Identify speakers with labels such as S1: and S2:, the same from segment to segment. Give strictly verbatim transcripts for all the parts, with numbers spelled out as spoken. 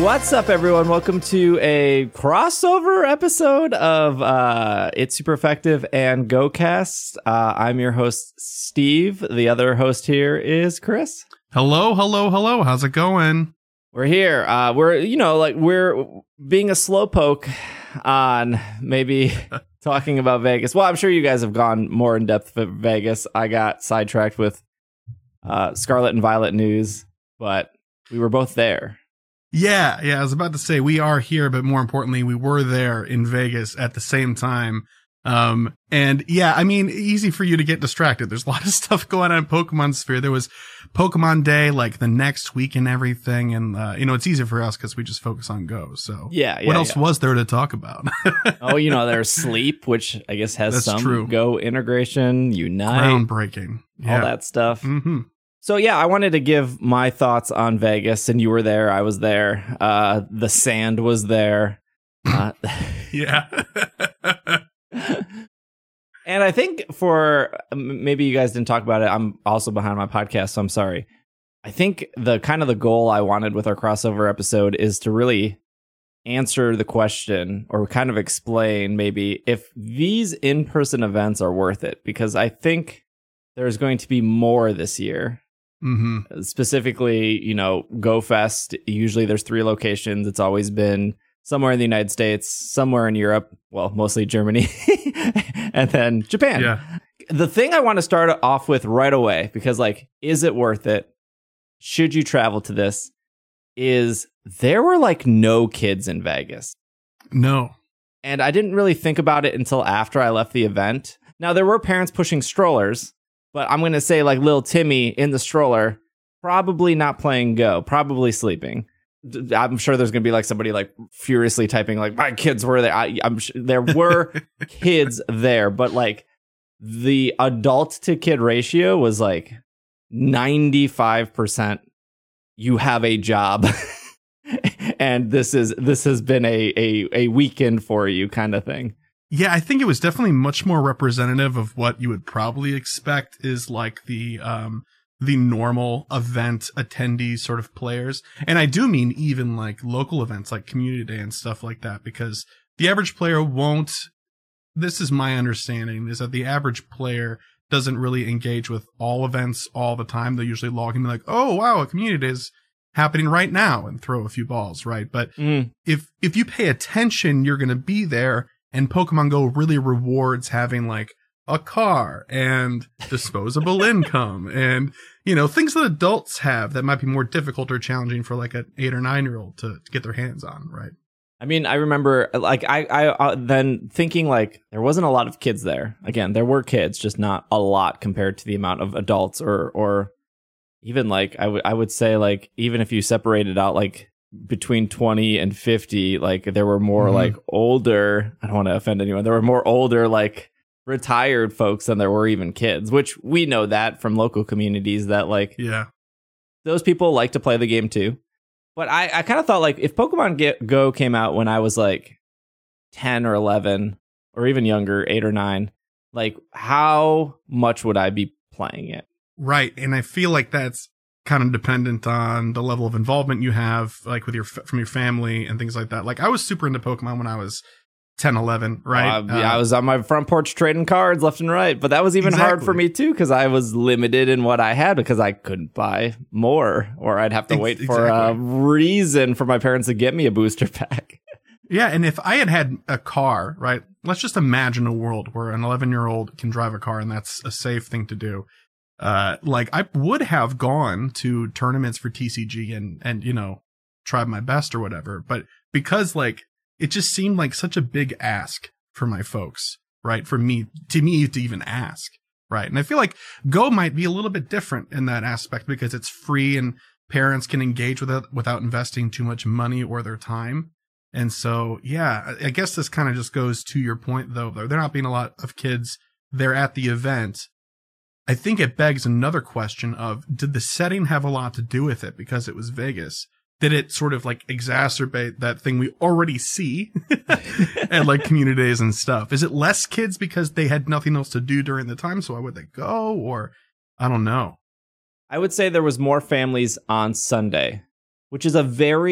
S1: What's up, everyone? Welcome to a crossover episode of uh, It's Super Effective and GoCast. Uh, I'm your host, Steve. The other host here is Chris.
S2: Hello, hello, hello. How's it going?
S1: We're here. Uh, we're, you know, like we're being a slowpoke on maybe talking about Vegas. Well, I'm sure you guys have gone more in depth with Vegas. I got sidetracked with uh, Scarlet and Violet news, but we were both there.
S2: Yeah, yeah, I was about to say we are here, but more importantly, we were there in Vegas at the same time. Um, and yeah, I mean, easy for you to get distracted. There's a lot of stuff going on in Pokemon Sphere. There was Pokemon Day like the next week and everything. And, uh, you know, it's easier for us because we just focus on Go. So
S1: yeah, yeah
S2: what else
S1: yeah.
S2: was there to talk about?
S1: Oh, you know, there's Sleep, which I guess has
S2: That's
S1: some
S2: true.
S1: Go integration, Unite,
S2: groundbreaking, yeah.
S1: all that stuff.
S2: Mm-hmm.
S1: So, yeah, I wanted to give my thoughts on Vegas, and you were there. I was there. Uh, the sand was there. Uh,
S2: yeah.
S1: And I think for maybe you guys didn't talk about it. I'm also behind my podcast, so I'm sorry. I think the kind of the goal I wanted with our crossover episode is to really answer the question or kind of explain maybe if these in-person events are worth it, because I think there's going to be more this year.
S2: Mm-hmm.
S1: Specifically, you know, GoFest, usually there's three locations. It's always been somewhere in the United States, somewhere in Europe, well, mostly Germany, and then Japan.
S2: Yeah.
S1: The thing I want to start off with right away, because like, is it worth it? Should you travel to this? Is there were like no kids in Vegas.
S2: No.
S1: And I didn't really think about it until after I left the event. Now, there were parents pushing strollers. But I'm going to say like little Timmy in the stroller, probably not playing Go, probably sleeping. I'm sure there's going to be like somebody like furiously typing like my kids were there. I, I'm sure there were kids there, but like the adult to kid ratio was like ninety-five percent. You have a job and this is this has been a, a, a weekend for you kind of thing.
S2: Yeah, I think it was definitely much more representative of what you would probably expect is like the um the normal event attendees sort of players. And I do mean even like local events like Community Day and stuff like that, because the average player won't, this is my understanding, is that the average player doesn't really engage with all events all the time. They'll usually log in and be like, oh, wow, a Community Day is happening right now and throw a few balls, right? But
S1: mm.
S2: if if you pay attention, you're going to be there. And Pokemon Go really rewards having like a car and disposable income and, you know, things that adults have that might be more difficult or challenging for like an eight or nine year old to, to get their hands on. Right.
S1: I mean, I remember like I, I uh, then thinking like there wasn't a lot of kids there. Again, there were kids, just not a lot compared to the amount of adults or or even like I would I would say like even if you separated out like between twenty and fifty, like there were more mm-hmm. like older, I don't want to offend anyone, there were more older like retired folks than there were even kids, which we know that from local communities that like
S2: yeah
S1: those people like to play the game too. But I, I kind of thought like if Pokemon Get Go came out when I was like ten or eleven or even younger, eight or nine, like how much would I be playing it?
S2: Right. And I feel like that's kind of dependent on the level of involvement you have, like with your from your family and things like that. Like I was super into Pokemon when I was ten, eleven, right?
S1: Uh, yeah, uh, I was on my front porch trading cards left and right, but that was even exactly. hard for me too because I was limited in what I had because I couldn't buy more, or I'd have to wait Ex- for exactly. a reason for my parents to get me a booster pack.
S2: Yeah, and if I had had a car, right? Let's just imagine a world where an eleven-year-old can drive a car and that's a safe thing to do. Uh, like I would have gone to tournaments for T C G and, and, you know, tried my best or whatever. But because like, it just seemed like such a big ask for my folks, right? For me, to me to even ask, right? And I feel like Go might be a little bit different in that aspect because it's free and parents can engage with it without investing too much money or their time. And so, yeah, I guess this kind of just goes to your point though, though there not being a lot of kids there at the event. I think it begs another question of, did the setting have a lot to do with it because it was Vegas? Did it sort of like exacerbate that thing we already see at like community days and stuff? Is it less kids because they had nothing else to do during the time? So why would they go? Or I don't know.
S1: I would say there was more families on Sunday, which is a very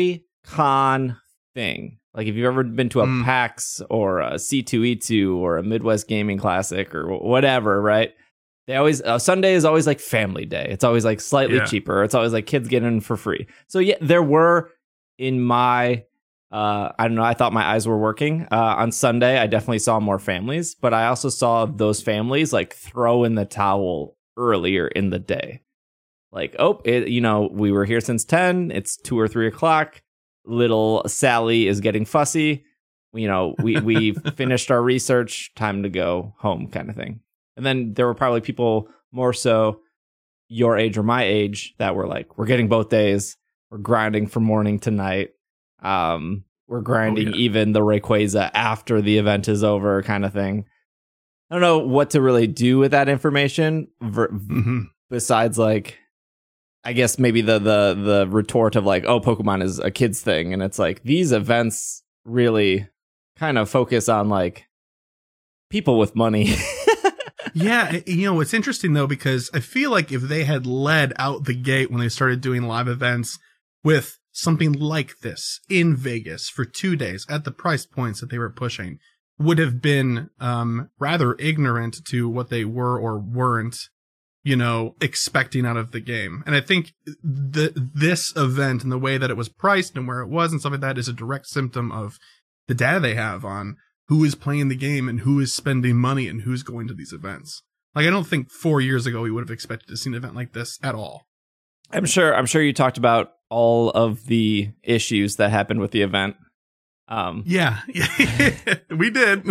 S1: con thing. Like if you've ever been to a
S2: Mm.
S1: PAX or a C two E two or a Midwest Gaming Classic or whatever, right? They always, uh, Sunday is always like family day. It's always like slightly
S2: Yeah.
S1: cheaper. It's always like kids get in for free. So yeah, there were in my, uh, I don't know, I thought my eyes were working. Uh, on Sunday, I definitely saw more families, but I also saw those families like throw in the towel earlier in the day. Like, oh, it, you know, we were here since ten. It's two or three o'clock. Little Sally is getting fussy. You know, we, we finished our research. Time to go home kind of thing. And then there were probably people more so your age or my age that were like, we're getting both days. We're grinding from morning to night. Um, we're grinding
S2: Oh, yeah.
S1: even the Rayquaza after the event is over kind of thing. I don't know what to really do with that information ver-
S2: hmm
S1: besides like, I guess maybe the the the retort of like, oh, Pokemon is a kid's thing. And it's like these events really kind of focus on like people with money.
S2: Yeah, you know, it's interesting though, because I feel like if they had led out the gate when they started doing live events with something like this in Vegas for two days at the price points that they were pushing, would have been um, rather ignorant to what they were or weren't, you know, expecting out of the game. And I think the this event and the way that it was priced and where it was and stuff like that is a direct symptom of the data they have on who is playing the game and who is spending money and who's going to these events. Like, I don't think four years ago we would have expected to see an event like this at all.
S1: I'm sure I'm sure you talked about all of the issues that happened with the event. Um,
S2: Yeah, we did.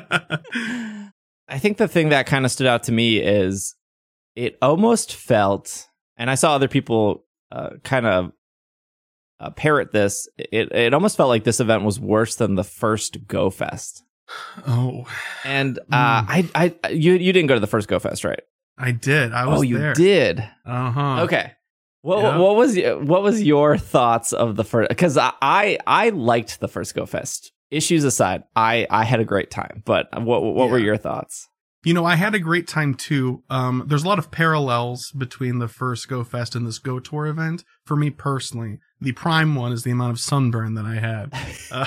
S1: I think the thing that kind of stood out to me is it almost felt, and I saw other people uh, kind of uh, parrot this, it, it almost felt like this event was worse than the first Go Fest.
S2: Oh,
S1: And uh, I, I, you, you didn't go to the first Go Fest, right?
S2: I did. I was
S1: oh, you
S2: there.
S1: did.
S2: Uh huh.
S1: Okay. What
S2: Yeah.
S1: what was y- what was your thoughts of the first? Because I, I I liked the first Go Fest. Issues aside, I I had a great time. But what what were
S2: Yeah.
S1: your thoughts?
S2: You know, I had a great time too. Um, there's a lot of parallels between the first Go Fest and this Go Tour event. For me personally, the prime one is the amount of sunburn that I had. Uh,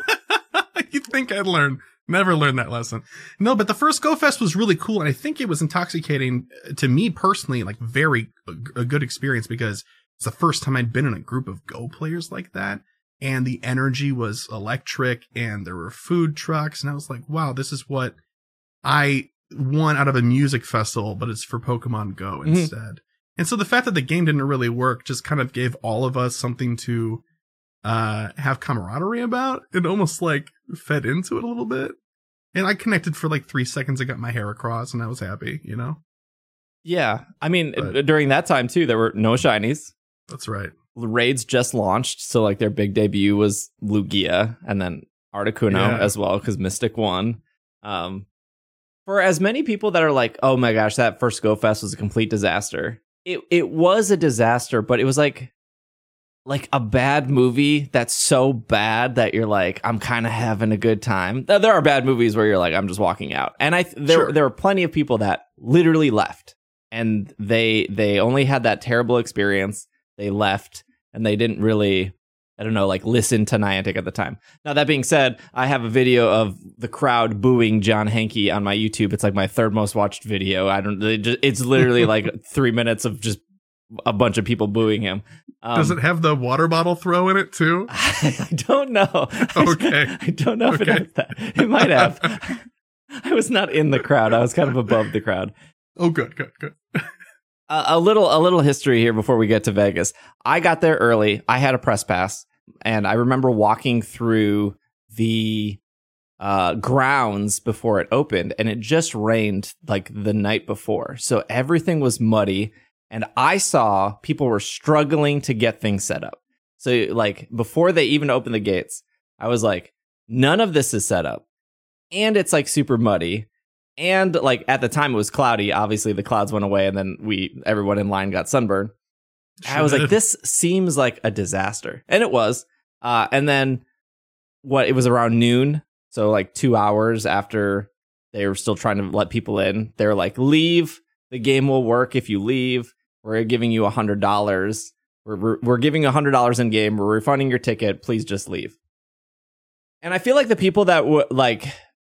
S2: you'd think I'd learn. Never learned that lesson. No, but the first Go Fest was really cool. And I think it was intoxicating to me personally, like very a, a good experience, because it's the first time I'd been in a group of Go players like that. And the energy was electric and there were food trucks. And I was like, wow, this is what I want out of a music festival, but it's for Pokemon Go
S1: Mhm.
S2: instead. And so the fact that the game didn't really work just kind of gave all of us something to uh have camaraderie about. It almost like fed into it a little bit. And I connected for like three seconds. I got my hair across and I was happy, you know?
S1: Yeah, I mean
S2: But-
S1: during that time too, there were no shinies.
S2: That's right.
S1: Raids just launched, so like their big debut was Lugia and then Articuno
S2: Yeah.
S1: as well because Mystic won. Um, for as many people that are like, oh my gosh, that first Go Fest was a complete disaster. It it was a disaster, but it was like like a bad movie that's so bad that you're like, I'm kind of having a good time. Now, there are bad movies where you're like, I'm just walking out, and I there
S2: Sure.
S1: there were plenty of people that literally left, and they they only had that terrible experience. They left, and they didn't really, I don't know, like listen to Niantic at the time. Now, that being said, I have a video of the crowd booing John Hankey on my YouTube. It's like my third most watched video. I don't, it just, it's literally like three minutes of just a bunch of people booing him. Um,
S2: Does it have the water bottle throw in it too?
S1: I don't know.
S2: Okay.
S1: I don't know if it
S2: Okay.
S1: has that. It might have. I was not in the crowd. I was kind of above the crowd.
S2: Oh, good, good, good.
S1: A, a little, a little history here before we get to Vegas. I got there early. I had a press pass, and I remember walking through the uh, grounds before it opened, and it just rained like the night before, so everything was muddy. And I saw people were struggling to get things set up. So, like, before they even opened the gates, I was like, none of this is set up, and it's like super muddy. And like at the time it was cloudy. Obviously the clouds went away and then we everyone in line got sunburned.
S2: Sure
S1: I was like,
S2: did.
S1: this seems like a disaster. And it was. Uh, and then what it was around noon. So like two hours after they were still trying to let people in. They were like, leave. The game will work if you leave. We're giving you a hundred dollars We're, we're, we're giving one hundred dollars in game. We're refunding your ticket. Please just leave. And I feel like the people that would like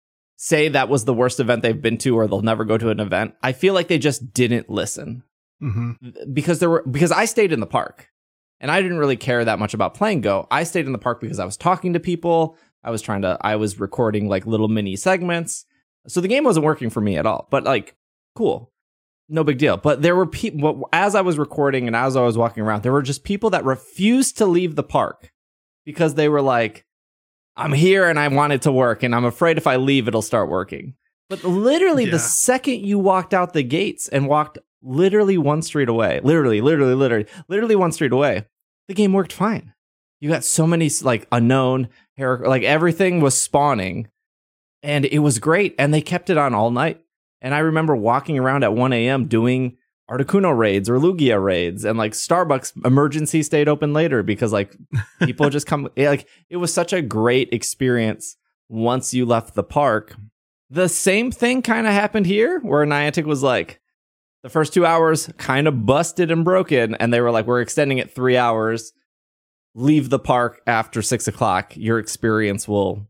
S1: say that was the worst event they've been to or they'll never go to an event, I feel like they just didn't listen. Mm-hmm. Because there were because I stayed in the park and I didn't really care that much about playing Go. I stayed in the park because I was talking to people. I was trying to I was recording like little mini segments. So the game wasn't working for me at all. But like, cool. No big deal. But there were people as I was recording and as I was walking around, there were just people that refused to leave the park because they were like, I'm here and I want it to work and I'm afraid if I leave, it'll start working. But literally yeah. the second you walked out the gates and walked literally one street away, literally, literally, literally, literally one street away, the game worked fine. You got so many like unknown, like everything was spawning and it was great. And they kept it on all night. And I remember walking around at one a.m. doing Articuno raids or Lugia raids, and like Starbucks emergency stayed open later because like people just come. Like it was such a great experience once you left the park. The same thing kind of happened here, where Niantic was like, the first two hours kind of busted and broken, and they were like, we're extending it three hours. Leave the park after six o'clock. Your experience will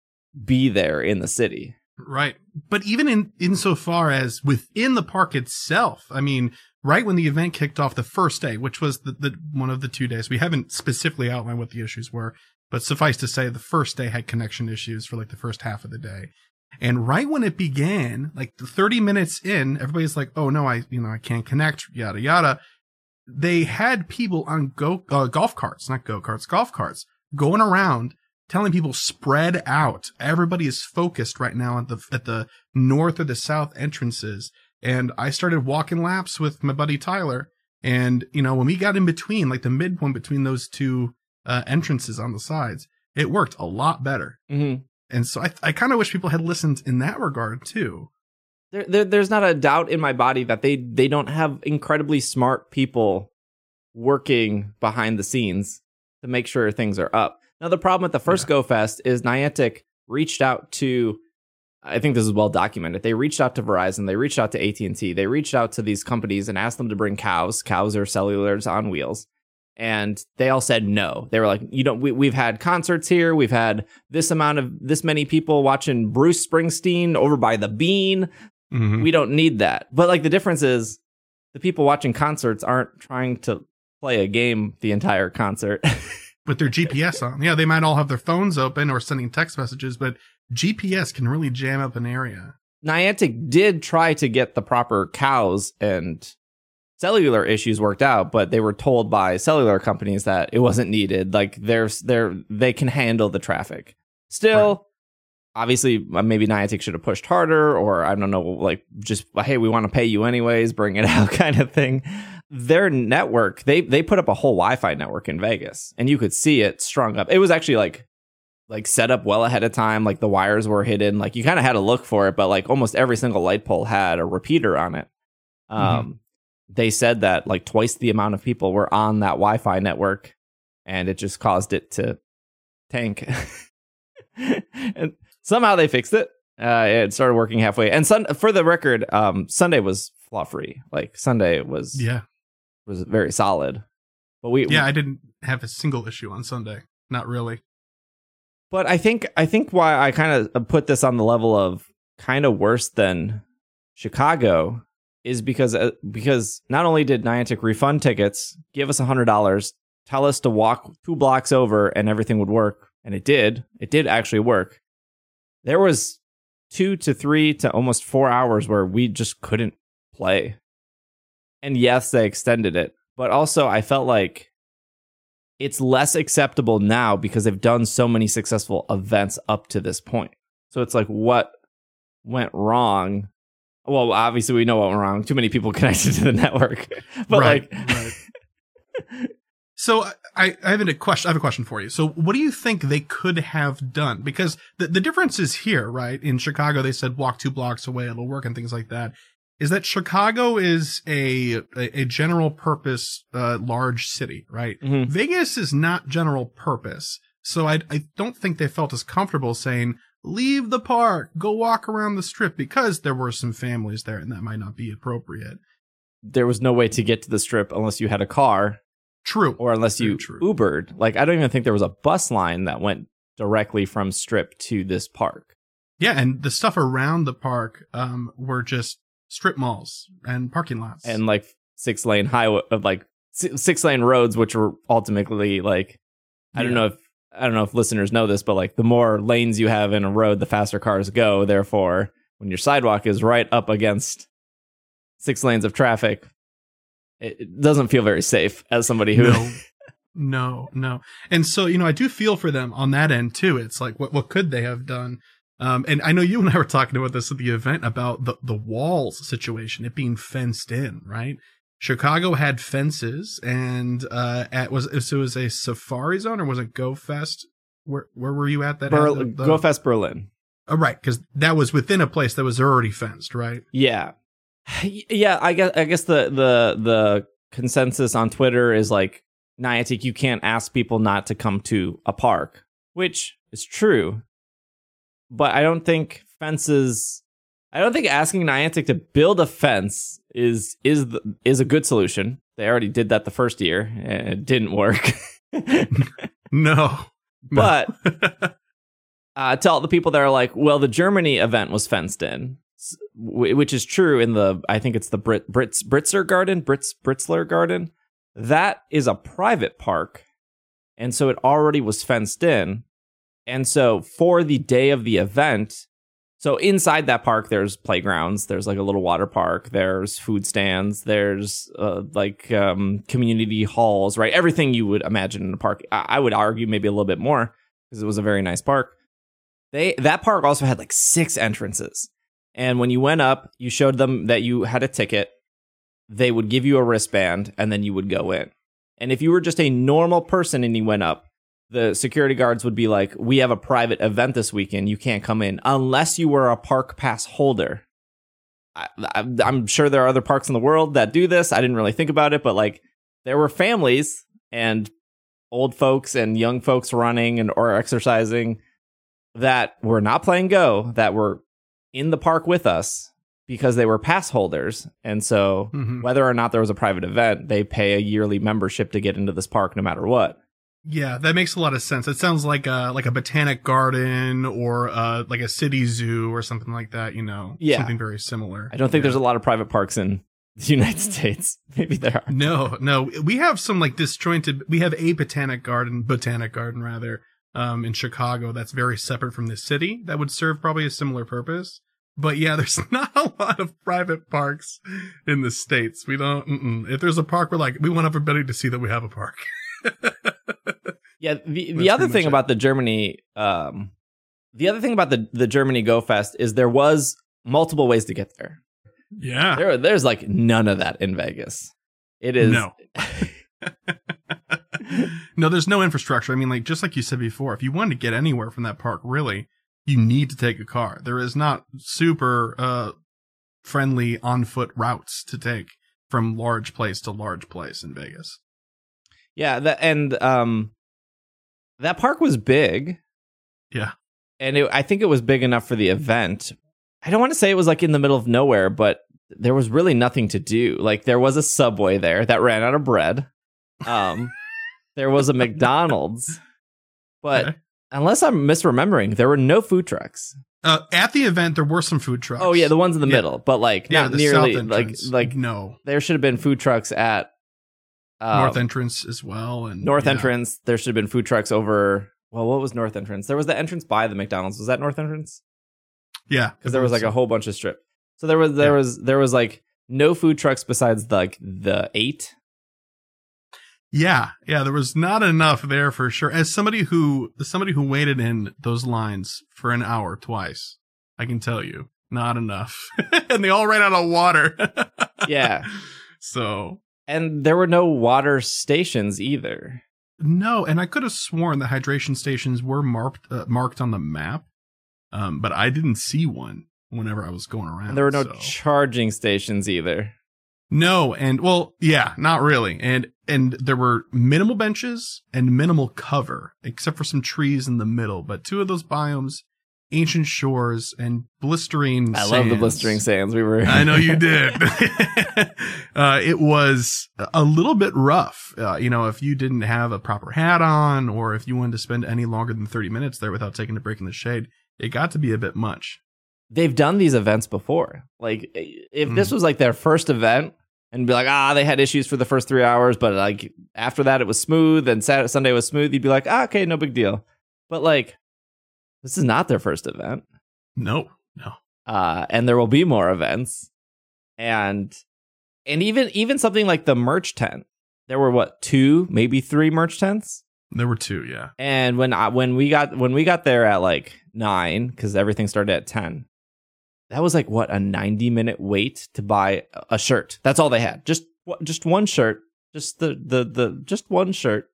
S1: be there in the city.
S2: Right. But even in insofar as within the park itself, I mean, right when the event kicked off the first day, which was the, the one of the two days, we haven't specifically outlined what the issues were, but suffice to say the first day had connection issues for like the first half of the day. And right when it began, like the thirty minutes in, everybody's like, oh no, I, you know, I can't connect, yada, yada. They had people on go, uh, golf carts, not go-karts, golf carts going around telling people spread out. Everybody is focused right now at the at the north or the south entrances. And I started walking laps with my buddy Tyler. And, you know, when we got in between, like the midpoint between those two uh, entrances on the sides, it worked a lot better. Mm-hmm. And so I I kind of wish people had listened in that regard, too.
S1: There, there, there's not a doubt in my body that they, they don't have incredibly smart people working behind the scenes to make sure things are up. Now, the problem with the first yeah. Go Fest is Niantic reached out to, I think this is well documented, they reached out to Verizon, they reached out to A T and T, they reached out to these companies and asked them to bring cows. Cows are cellulars on wheels. And they all said no. They were like, you don't, we, we've had concerts here. We've had this amount of, this many people watching Bruce Springsteen over by the Bean. Mm-hmm. We don't need that. But like the difference is the people watching concerts aren't trying to play a game the entire concert.
S2: With their G P S on. Yeah, they might all have their phones open or sending text messages, but G P S can really jam up an area.
S1: Niantic did try to get the proper cows and cellular issues worked out, but they were told by cellular companies that it wasn't needed. Like they're, they're, they can handle the traffic. Still, right. Obviously, maybe Niantic should have pushed harder, or I don't know, like just, hey, we want to pay you anyways, bring it out kind of thing. Their network, they they put up a whole Wi-Fi network in Vegas, and you could see it strung up. It was actually like like set up well ahead of time. Like the wires were hidden. Like you kind of had to look for it, but like almost every single light pole had a repeater on it. Um, mm-hmm. They said that like twice the amount of people were on that Wi-Fi network, and it just caused it to tank. And somehow they fixed it. Uh, it started working halfway. And sun- for the record, um, Sunday was flaw free. Like Sunday was
S2: yeah.
S1: was very solid. But we
S2: Yeah, we, I didn't have a single issue on Sunday. Not really.
S1: But I think I think why I kind of put this on the level of kind of worse than Chicago is because uh, because not only did Niantic refund tickets, give us one hundred dollars, tell us to walk two blocks over and everything would work, and it did. It did actually work. There was two to three to almost four hours where we just couldn't play. And yes, they extended it, but also I felt like it's less acceptable now because they've done so many successful events up to this point. So it's like, what went wrong? Well, obviously we know what went wrong. Too many people connected to the network. But
S2: right,
S1: like,
S2: right. So I, I have a question. I have a question for you. So what do you think they could have done? Because the, the difference is here, right? In Chicago, they said walk two blocks away, it'll work, and things like that. Is that Chicago is a a, a general purpose uh, large city, right? Mm-hmm. Vegas is not general purpose. So I I don't think they felt as comfortable saying, leave the park, go walk around the strip, because there were some families there and that might not be appropriate.
S1: There was no way to get to the strip unless you had a car.
S2: True.
S1: Or unless
S2: Very
S1: you
S2: true.
S1: Ubered. Like, I don't even think there was a bus line that went directly from Strip to this park.
S2: Yeah, and the stuff around the park um, were just strip malls and parking lots.
S1: And like six lane highway of like si- six lane roads, which were ultimately like, I
S2: Yeah.
S1: don't know if, I don't know if listeners know this, but like the more lanes you have in a road, the faster cars go. Therefore, when your sidewalk is right up against six lanes of traffic, it, it doesn't feel very safe as somebody who.
S2: No, no, no. And so, you know, I do feel for them on that end too. It's like, what, what could they have done? Um, and I know you and I were talking about this at the event about the, the walls situation, it being fenced in, right? Chicago had fences, and uh, at was so it was a safari zone, or was it Go Fest? Where where were you at? That
S1: Ber-
S2: had the, the,
S1: Go Fest Berlin.
S2: Oh, right, because that was within a place that was already fenced, right?
S1: Yeah, yeah. I guess I guess the the the consensus on Twitter is like, Niantic, you can't ask people not to come to a park, which is true. But I don't think fences. I don't think asking Niantic to build a fence is is the, is a good solution. They already did that the first year, and it didn't work.
S2: No,
S1: But uh, tell the people that are like, well, the Germany event was fenced in, s- wh- which is true in the, I think it's the Brit Brits Britzer Garden, Brits Britzler Garden. That is a private park, and so it already was fenced in. And so for the day of the event, so inside that park, there's playgrounds, there's like a little water park, there's food stands, there's uh, like um, community halls, right? Everything you would imagine in a park. I, I would argue maybe a little bit more because it was a very nice park. They that park also had like six entrances. And when you went up, you showed them that you had a ticket. They would give you a wristband, and then you would go in. And if you were just a normal person and you went up, the security guards would be like, we have a private event this weekend. You can't come in unless you were a park pass holder. I, I, I'm sure there are other parks in the world that do this. I didn't really think about it, but like there were families and old folks and young folks running and or exercising that were not playing Go, that were in the park with us because they were pass holders. And so
S2: Mhm.
S1: whether or not there was a private event, they pay a yearly membership to get into this park no matter what.
S2: Yeah, that makes a lot of sense. It sounds like a like a botanic garden or uh like a city zoo or something like that. You know,
S1: Yeah.
S2: something very similar.
S1: I don't think
S2: Yeah.
S1: there's a lot of private parks in the United States. Maybe there are.
S2: No, no, we have some like disjointed. We have a botanic garden, botanic garden rather, um, in Chicago that's very separate from the city. That would serve probably a similar purpose. But yeah, there's not a lot of private parks in the States. We don't. Mm-mm. If there's a park, we're like, we want everybody to see that we have a park.
S1: Yeah, the,
S2: That's
S1: the other
S2: pretty
S1: thing
S2: much it.
S1: about the Germany, um, the other thing about the, the Germany Go Fest is there was multiple ways to get there.
S2: Yeah.
S1: There, there's like none of that in Vegas. It is
S2: No. No, there's no infrastructure. I mean, like, just like you said before, if you want to get anywhere from that park, really, you need to take a car. There is not super uh, friendly on-foot routes to take from large place to large place in Vegas.
S1: yeah, that and um, that park was big.
S2: Yeah.
S1: And it, I think it was big enough for the event. I don't want to say it was like in the middle of nowhere, but there was really nothing to do. Like there was a Subway there that ran out of bread. Um, there was a McDonald's, but
S2: Okay.
S1: unless I'm misremembering, there were no food trucks.
S2: Uh, at the event, there were some food trucks.
S1: Oh yeah, the ones in the
S2: Yeah.
S1: middle, but like
S2: Yeah,
S1: not
S2: the
S1: nearly
S2: south
S1: like
S2: entrance.
S1: like
S2: no.
S1: there should have been food trucks at um,
S2: North entrance as well. And
S1: North
S2: yeah.
S1: entrance. There should have been food trucks over. Well, what was North entrance? There was the entrance by the McDonald's. Was that North entrance?
S2: Yeah.
S1: Because there was like a whole bunch of strip. So there was there
S2: Yeah.
S1: was there was like no food trucks besides the, like the eight.
S2: Yeah, yeah, there was not enough there for sure. As somebody who somebody who waited in those lines for an hour twice, I can tell you, not enough. And they all ran out of water.
S1: Yeah,
S2: So,
S1: and there were no water stations either.
S2: no, and I could have sworn the hydration stations were marked uh, marked on the map. Um, but I didn't see one whenever I was going around.
S1: And there were no
S2: so.
S1: charging stations either.
S2: No, and well, yeah, not really. And and there were minimal benches and minimal cover, except for some trees in the middle. But two of those biomes ancient shores and blistering
S1: I
S2: sands.
S1: love the blistering sands. We were.
S2: I know you did. uh, it was a little bit rough. Uh, you know, if you didn't have a proper hat on, or if you wanted to spend any longer than thirty minutes there without taking a break in the shade, it got to be a bit much.
S1: They've done these events before. Like, if mm. this was like their first event, and be like, ah, they had issues for the first three hours, but like after that it was smooth, and Saturday, Sunday was smooth, you'd be like, ah, okay, no big deal. But like, this is not their first event.
S2: No, no.
S1: Uh, and there will be more events, and and even even something like the merch tent. There were what two, maybe three merch tents.
S2: There were two, yeah.
S1: And when I, when we got when we got there at like nine, because everything started at ten. That was like, what, a ninety minute wait to buy a shirt. That's all they had. Just just one shirt. Just the, the, the just one shirt.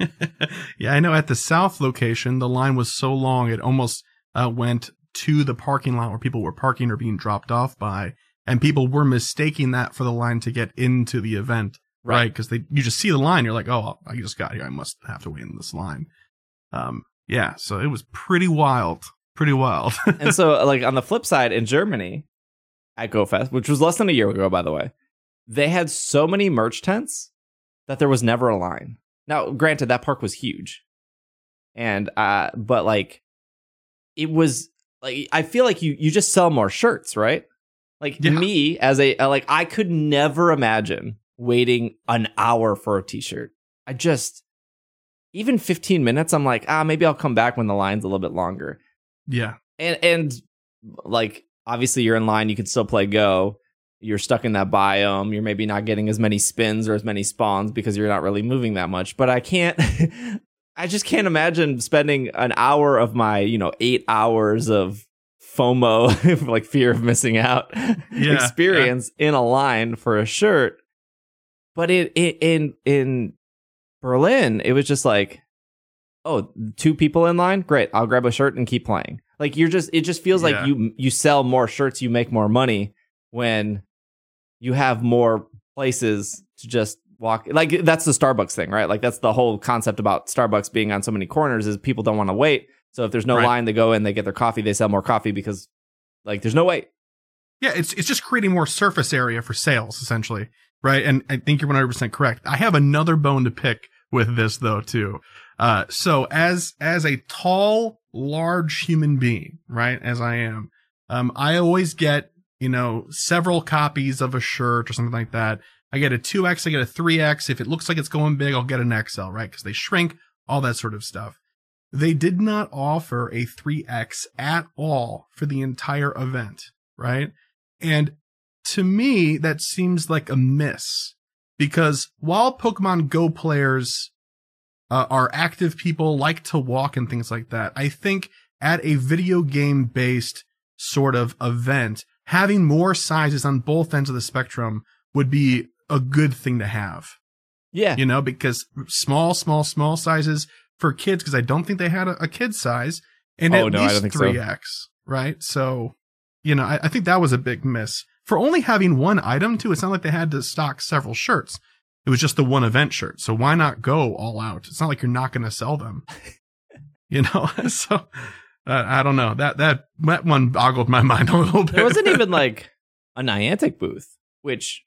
S2: Yeah, I know at the south location, the line was so long, it almost uh, went to the parking lot where people were parking or being dropped off by. And people were mistaking that for the line to get into the event. Right. Because they you just see the line. You're like, oh, I just got here. I must have to wait in this line. Um, yeah, so it was pretty wild. Pretty wild.
S1: And so, like, on the flip side, in Germany, at GoFest, which was less than a year ago, by the way, they had so many merch tents that there was never a line. Now, granted, that park was huge. And, uh, but, like, it was, like, I feel like you, you just sell more shirts, right? Like, yeah. me, as a, like, I could never imagine waiting an hour for a t-shirt. I just, even fifteen minutes, I'm like, ah, maybe I'll come back when the line's a little bit longer.
S2: Yeah.
S1: And, and like, obviously you're in line, you can still play Go. You're stuck in that biome. You're maybe not getting as many spins or as many spawns because you're not really moving that much. But I can't, I just can't imagine spending an hour of my, you know, eight hours of FOMO, like fear of missing out yeah, experience yeah. in a line for a shirt. But it, it, in, in Berlin, it was just like, oh, two people in line? Great. I'll grab a shirt and keep playing. Like, you're just, it just feels yeah. like you you sell more shirts, you make more money when you have more places to just walk. Like, that's the Starbucks thing, right? Like, that's the whole concept about Starbucks being on so many corners is people don't want to wait. So if there's no right. line, they go in, they get their coffee, they sell more coffee because, like, there's no wait.
S2: Yeah, it's it's just creating more surface area for sales, essentially, right? And I think you're one hundred percent correct. I have another bone to pick with this, though, too. Uh, so as, as a tall, large human being, right, as I am, um, I always get, you know, several copies of a shirt or something like that. I get a two X, I get a three X. If it looks like it's going big, I'll get an X L, right? Because they shrink, all that sort of stuff. They did not offer a three X at all for the entire event, right? And to me, that seems like a miss. Because while Pokemon Go players Uh, are active people, like to walk and things like that, I think at a video game based sort of event, having more sizes on both ends of the spectrum would be a good thing to have.
S1: Yeah.
S2: You know, because small, small, small sizes for kids, because I don't think they had a, a kid size, and
S1: oh,
S2: at
S1: no,
S2: least three X, so. Right? So, you know, I, I think that was a big miss. For only having one item, too, it's not like they had to stock several shirts. It was just the one event shirt. So why not go all out? It's not like you're not going to sell them, you know? So uh, I don't know. That, that, that one boggled my mind a little bit.
S1: There wasn't even like a Niantic booth, which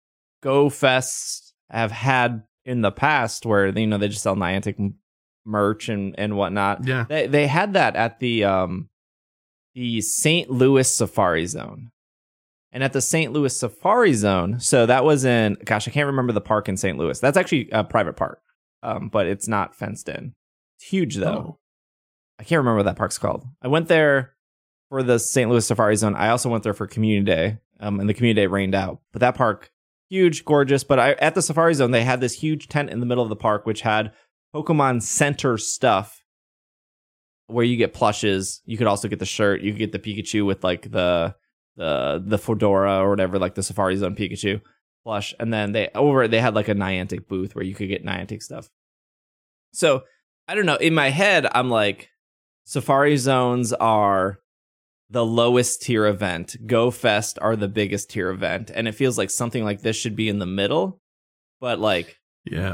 S1: GoFest have had in the past where, you know, they just sell Niantic merch and, and whatnot.
S2: Yeah.
S1: They, they had that at the, um, the Saint Louis Safari Zone. And at the Saint Louis Safari Zone, so that was in, gosh, I can't remember the park in Saint Louis. That's actually a private park, um, but it's not fenced in. It's huge, though. Oh. I can't remember what that park's called. I went there for the Saint Louis Safari Zone. I also went there for Community Day, um, and the Community Day rained out. But that park, huge, gorgeous. But I, at the Safari Zone, they had this huge tent in the middle of the park, which had Pokemon Center stuff, where you get plushes. You could also get the shirt. You could get the Pikachu with, like, the... the the fedora or whatever, like the Safari Zone Pikachu plush. And then they over they had like a Niantic booth where you could get Niantic stuff. So I don't know, in my head I'm like, Safari Zones are the lowest tier event, GoFest are the biggest tier event, and it feels like something like this should be in the middle. But like,
S2: yeah,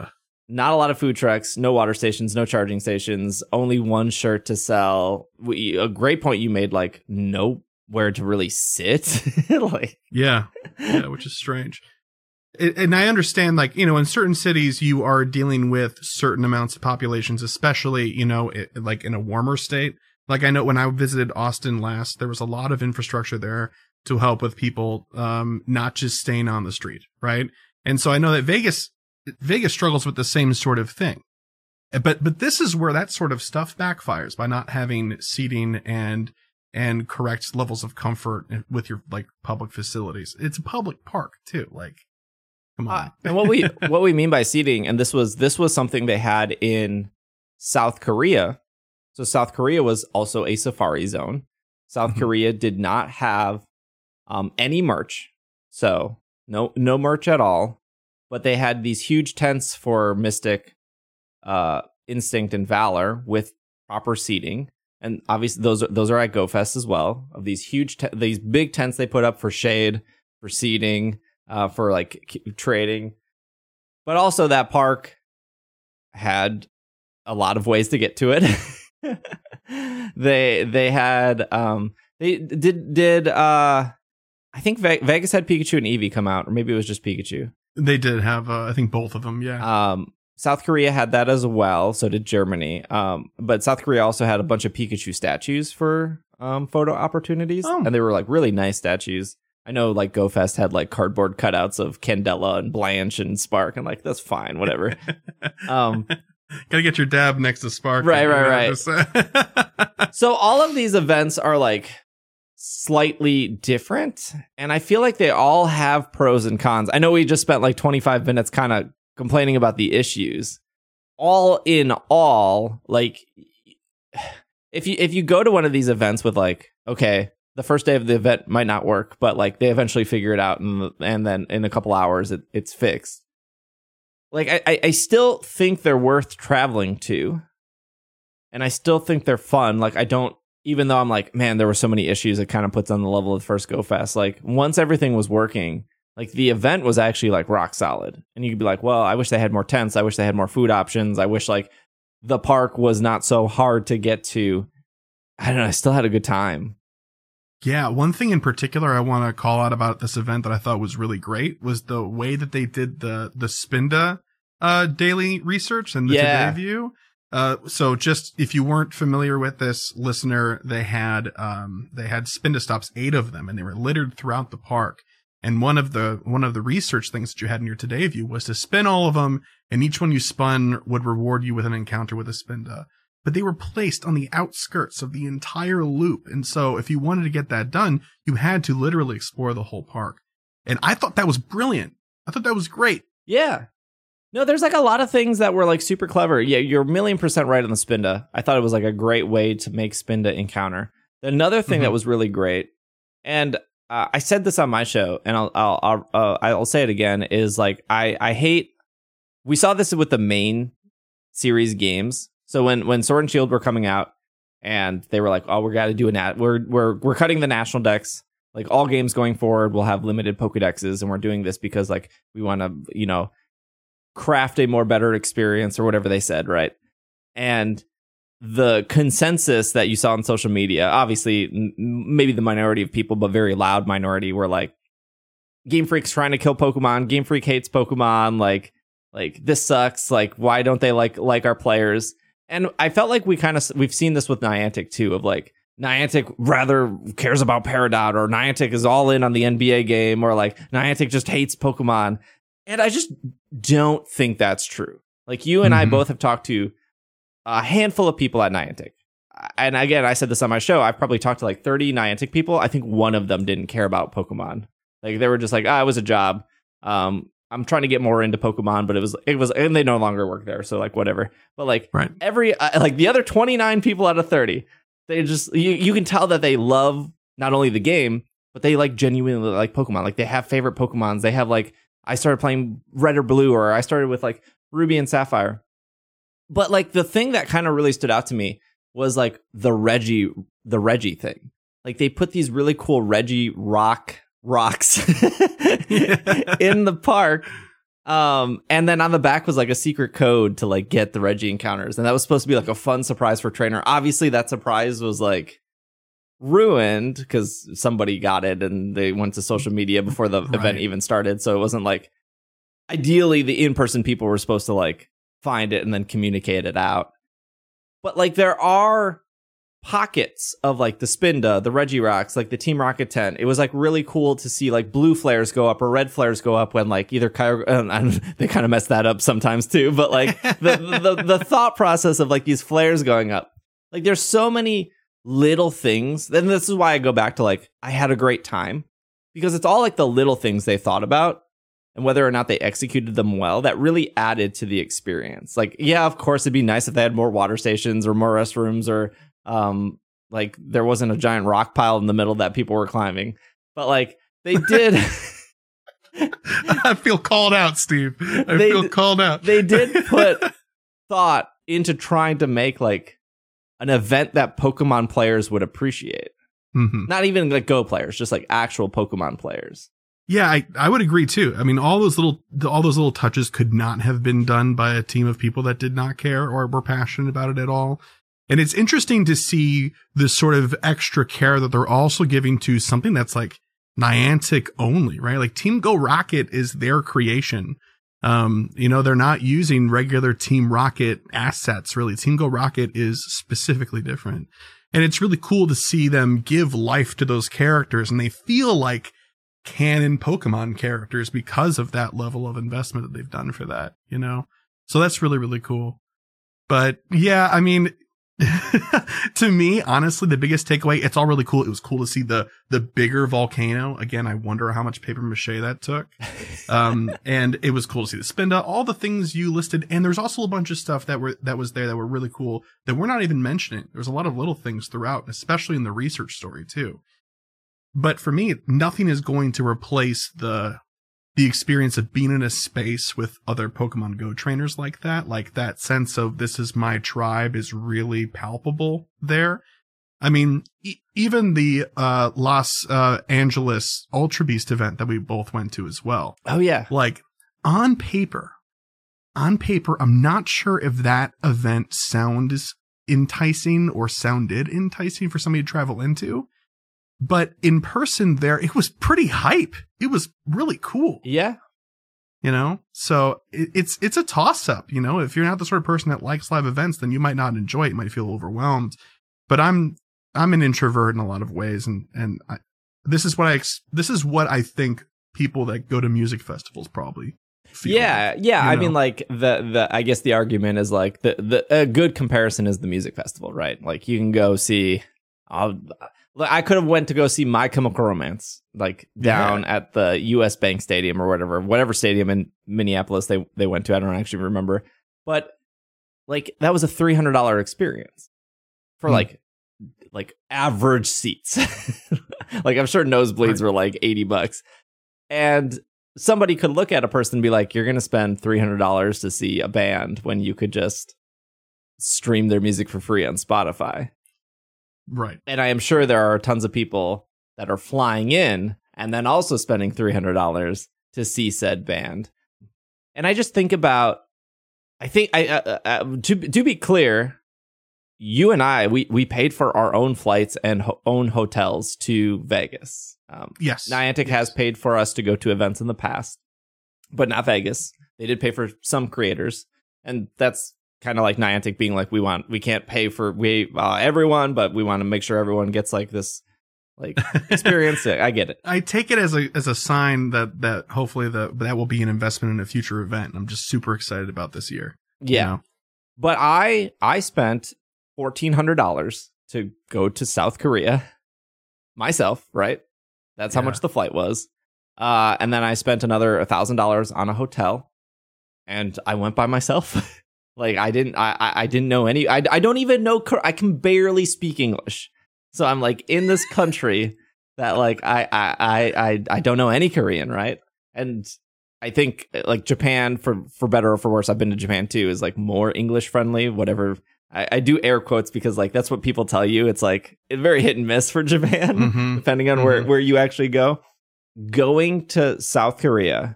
S1: not a lot of food trucks, no water stations, no charging stations, only one shirt to sell. We, a great point you made, like, nowhere to really sit. like,
S2: yeah, yeah, which is strange. It, and I understand, like, you know, in certain cities, you are dealing with certain amounts of populations, especially, you know, it, like in a warmer state. Like, I know when I visited Austin last, there was a lot of infrastructure there to help with people um, not just staying on the street, right? And so I know that Vegas Vegas struggles with the same sort of thing. But but this is where that sort of stuff backfires by not having seating and and correct levels of comfort with your like public facilities. It's a public park too. Like, come on.
S1: Uh, and what we what we mean by seating, and this was this was something they had in South Korea. So South Korea was also a safari zone. South mm-hmm. Korea did not have um, any merch, so no no merch at all. But they had these huge tents for Mystic, uh, Instinct, and Valor with proper seating, and obviously those are, those are at GoFest as well. Of these huge, te- these big tents they put up for shade, for seating, uh, for like k- trading. But also that park had a lot of ways to get to it. they they had um they did did uh I think Ve- Vegas had Pikachu and Eevee come out, or maybe it was just Pikachu.
S2: They did have, uh, I think, both of them, yeah.
S1: Um, South Korea had that as well, so did Germany. Um, but South Korea also had a bunch of Pikachu statues for um, photo opportunities, oh. and they were like really nice statues. I know, like GoFest had like cardboard cutouts of Candela and Blanche and Spark, and like that's fine, whatever. um,
S2: Gotta get your dab next to Spark,
S1: right, right, right. So all of these events are like slightly different, and I feel like they all have pros and cons. I know we just spent like twenty-five minutes kind of complaining about the issues. All in all, like if you if you go to one of these events with like, okay, the first day of the event might not work, but like they eventually figure it out, and and then in a couple hours it, it's fixed. Like I I still think they're worth traveling to, and I still think they're fun. Like I don't. Even though I'm like, man, there were so many issues, it kind of puts on the level of the first GoFest. Like, once everything was working, like, the event was actually, like, rock solid. And you could be like, well, I wish they had more tents. I wish they had more food options. I wish, like, the park was not so hard to get to. I don't know. I still had a good time.
S2: Yeah, one thing in particular I want to call out about this event that I thought was really great was the way that they did the, the Spinda uh, daily research and the
S1: yeah.
S2: Today View. Uh, so just if you weren't familiar with this, listener, they had, um, they had Spinda stops, eight of them, and they were littered throughout the park. And one of the, one of the research things that you had in your Today View was to spin all of them, and each one you spun would reward you with an encounter with a Spinda. But they were placed on the outskirts of the entire loop. And so if you wanted to get that done, you had to literally explore the whole park. And I thought that was brilliant. I thought that was great.
S1: Yeah. No, there's like a lot of things that were like super clever. Yeah, you're a million percent right on the Spinda. I thought it was like a great way to make Spinda encounter. Another thing mm-hmm. that was really great, and uh, I said this on my show, and I'll I'll I'll, uh, I'll say it again, is like I I hate. We saw this with the main series games. So when when Sword and Shield were coming out, and they were like, oh, we're got to do a nat. We're we're we're cutting the national decks. Like all games going forward will have limited Pokedexes, and we're doing this because like we want to, you know, craft a more better experience or whatever they said, right? And the consensus that you saw on social media, obviously n- maybe the minority of people, but very loud minority, were like, Game Freak's trying to kill Pokemon, Game Freak hates Pokemon, like like this sucks, like why don't they like like our players? And I felt like we kind of we've seen this with Niantic too, of like Niantic rather cares about Peridot, or Niantic is all in on the N B A game, or like Niantic just hates Pokemon. And I just don't think that's true. Like you and mm-hmm. I both have talked to a handful of people at Niantic. And again, I said this on my show, I've probably talked to like thirty Niantic people. I think one of them didn't care about Pokemon. Like they were just like, ah, it was a job. Um, I'm trying to get more into Pokemon, but it was, it was, and they no longer work there. So like, whatever. But like
S2: right.
S1: every, uh, like the other twenty-nine people out of thirty, they just, you, you can tell that they love not only the game, but they like genuinely like Pokemon. Like they have favorite Pokemons. They have like, I started playing Red or Blue, or I started with like Ruby and Sapphire. But like the thing that kind of really stood out to me was like the Reggie, the Reggie thing. Like they put these really cool Reggie rock rocks in the park. Um, and then on the back was like a secret code to like get the Reggie encounters. And that was supposed to be like a fun surprise for Trainer. Obviously that surprise was like ruined because somebody got it and they went to social media before the right. event even started. So it wasn't like, ideally the in-person people were supposed to like find it and then communicate it out. But like there are pockets of like the Spinda, the Regirocks, like the Team Rocket tent. It was like really cool to see like blue flares go up or red flares go up when like either Kyogre, uh, they kind of mess that up sometimes too, but like the, the the thought process of like these flares going up, like there's so many little things. Then this is why I go back to like I had a great time, because it's all like the little things they thought about and whether or not they executed them well that really added to the experience. Like, yeah, of course it'd be nice if they had more water stations or more restrooms or Um, like there wasn't a giant rock pile in the middle that people were climbing, but like they did.
S2: I feel called out, Steve. I
S1: they,
S2: feel called out.
S1: They did put thought into trying to make like an event that Pokemon players would appreciate.
S2: Mm-hmm.
S1: Not even like Go players, just like actual Pokemon players.
S2: Yeah, I, I would agree too. I mean, all those little all those little touches could not have been done by a team of people that did not care or were passionate about it at all. And it's interesting to see this sort of extra care that they're also giving to something that's like Niantic only, right? Like Team Go Rocket is their creation. Um, you know, they're not using regular Team Rocket assets, really. Team Go Rocket is specifically different. And it's really cool to see them give life to those characters, and they feel like canon Pokemon characters because of that level of investment that they've done for that, you know? So that's really, really cool. But yeah, I mean, to me, honestly, the biggest takeaway, it's all really cool. It was cool to see the the bigger volcano. Again, I wonder how much paper mache that took. Um, and it was cool to see the Spinda, all the things you listed. And there's also a bunch of stuff that were that was there that were really cool that we're not even mentioning. There's a lot of little things throughout, especially in the research story too. But for me, nothing is going to replace the the experience of being in a space with other Pokemon Go trainers like that. Like that sense of this is my tribe is really palpable there. I mean, e- even the uh, Los uh, Angeles Ultra Beast event that we both went to as well.
S1: Oh, yeah.
S2: Like on paper, on paper, I'm not sure if that event sounds enticing or sounded enticing for somebody to travel into. But in person there, it was pretty hype. It was really cool.
S1: Yeah.
S2: You know, so it, it's, it's a toss up, you know, if you're not the sort of person that likes live events, then you might not enjoy it. You might feel overwhelmed, but I'm, I'm an introvert in a lot of ways. And, and I, this is what I, ex- this is what I think people that go to music festivals probably feel.
S1: Yeah.
S2: Like,
S1: yeah. I
S2: know?
S1: mean, like the, the, I guess the argument is like the, the, a good comparison is the music festival, right? Like you can go see, I'll, I could have went to go see My Chemical Romance, like down yeah. at the U S Bank Stadium or whatever, whatever stadium in Minneapolis they, they went to. I don't actually remember, but like that was a three hundred dollars experience for mm. like, like average seats. Like I'm sure nosebleeds right. were like eighty bucks. And somebody could look at a person and be like, you're going to spend three hundred dollars to see a band when you could just stream their music for free on Spotify.
S2: Right.
S1: And I am sure there are tons of people that are flying in and then also spending three hundred dollars to see said band. And I just think about, I think, I uh, uh, to, to be clear, you and I, we, we paid for our own flights and ho- own hotels to Vegas. Um,
S2: yes.
S1: Niantic
S2: yes.
S1: has paid for us to go to events in the past, but not Vegas. They did pay for some creators. And that's kind of like Niantic being like, we want, we can't pay for we uh, everyone, but we want to make sure everyone gets like this, like experience. I get it.
S2: I take it as a as a sign that that hopefully the that will be an investment in a future event. I'm just super excited about this year.
S1: Yeah,
S2: you know?
S1: But I I spent fourteen hundred dollars to go to South Korea myself. Right, that's how
S2: yeah.
S1: much the flight was. Uh, and then I spent another a thousand dollars on a hotel, and I went by myself. Like I didn't, I, I didn't know any. I, I don't even know. I can barely speak English, so I'm like in this country that like I, I, I, I don't know any Korean, right? And I think like Japan, for for better or for worse, I've been to Japan too, is like more English friendly. Whatever. I, I do air quotes because like that's what people tell you. It's like it's very hit and miss for Japan,
S2: mm-hmm.
S1: depending on
S2: mm-hmm.
S1: where where you actually go. Going to South Korea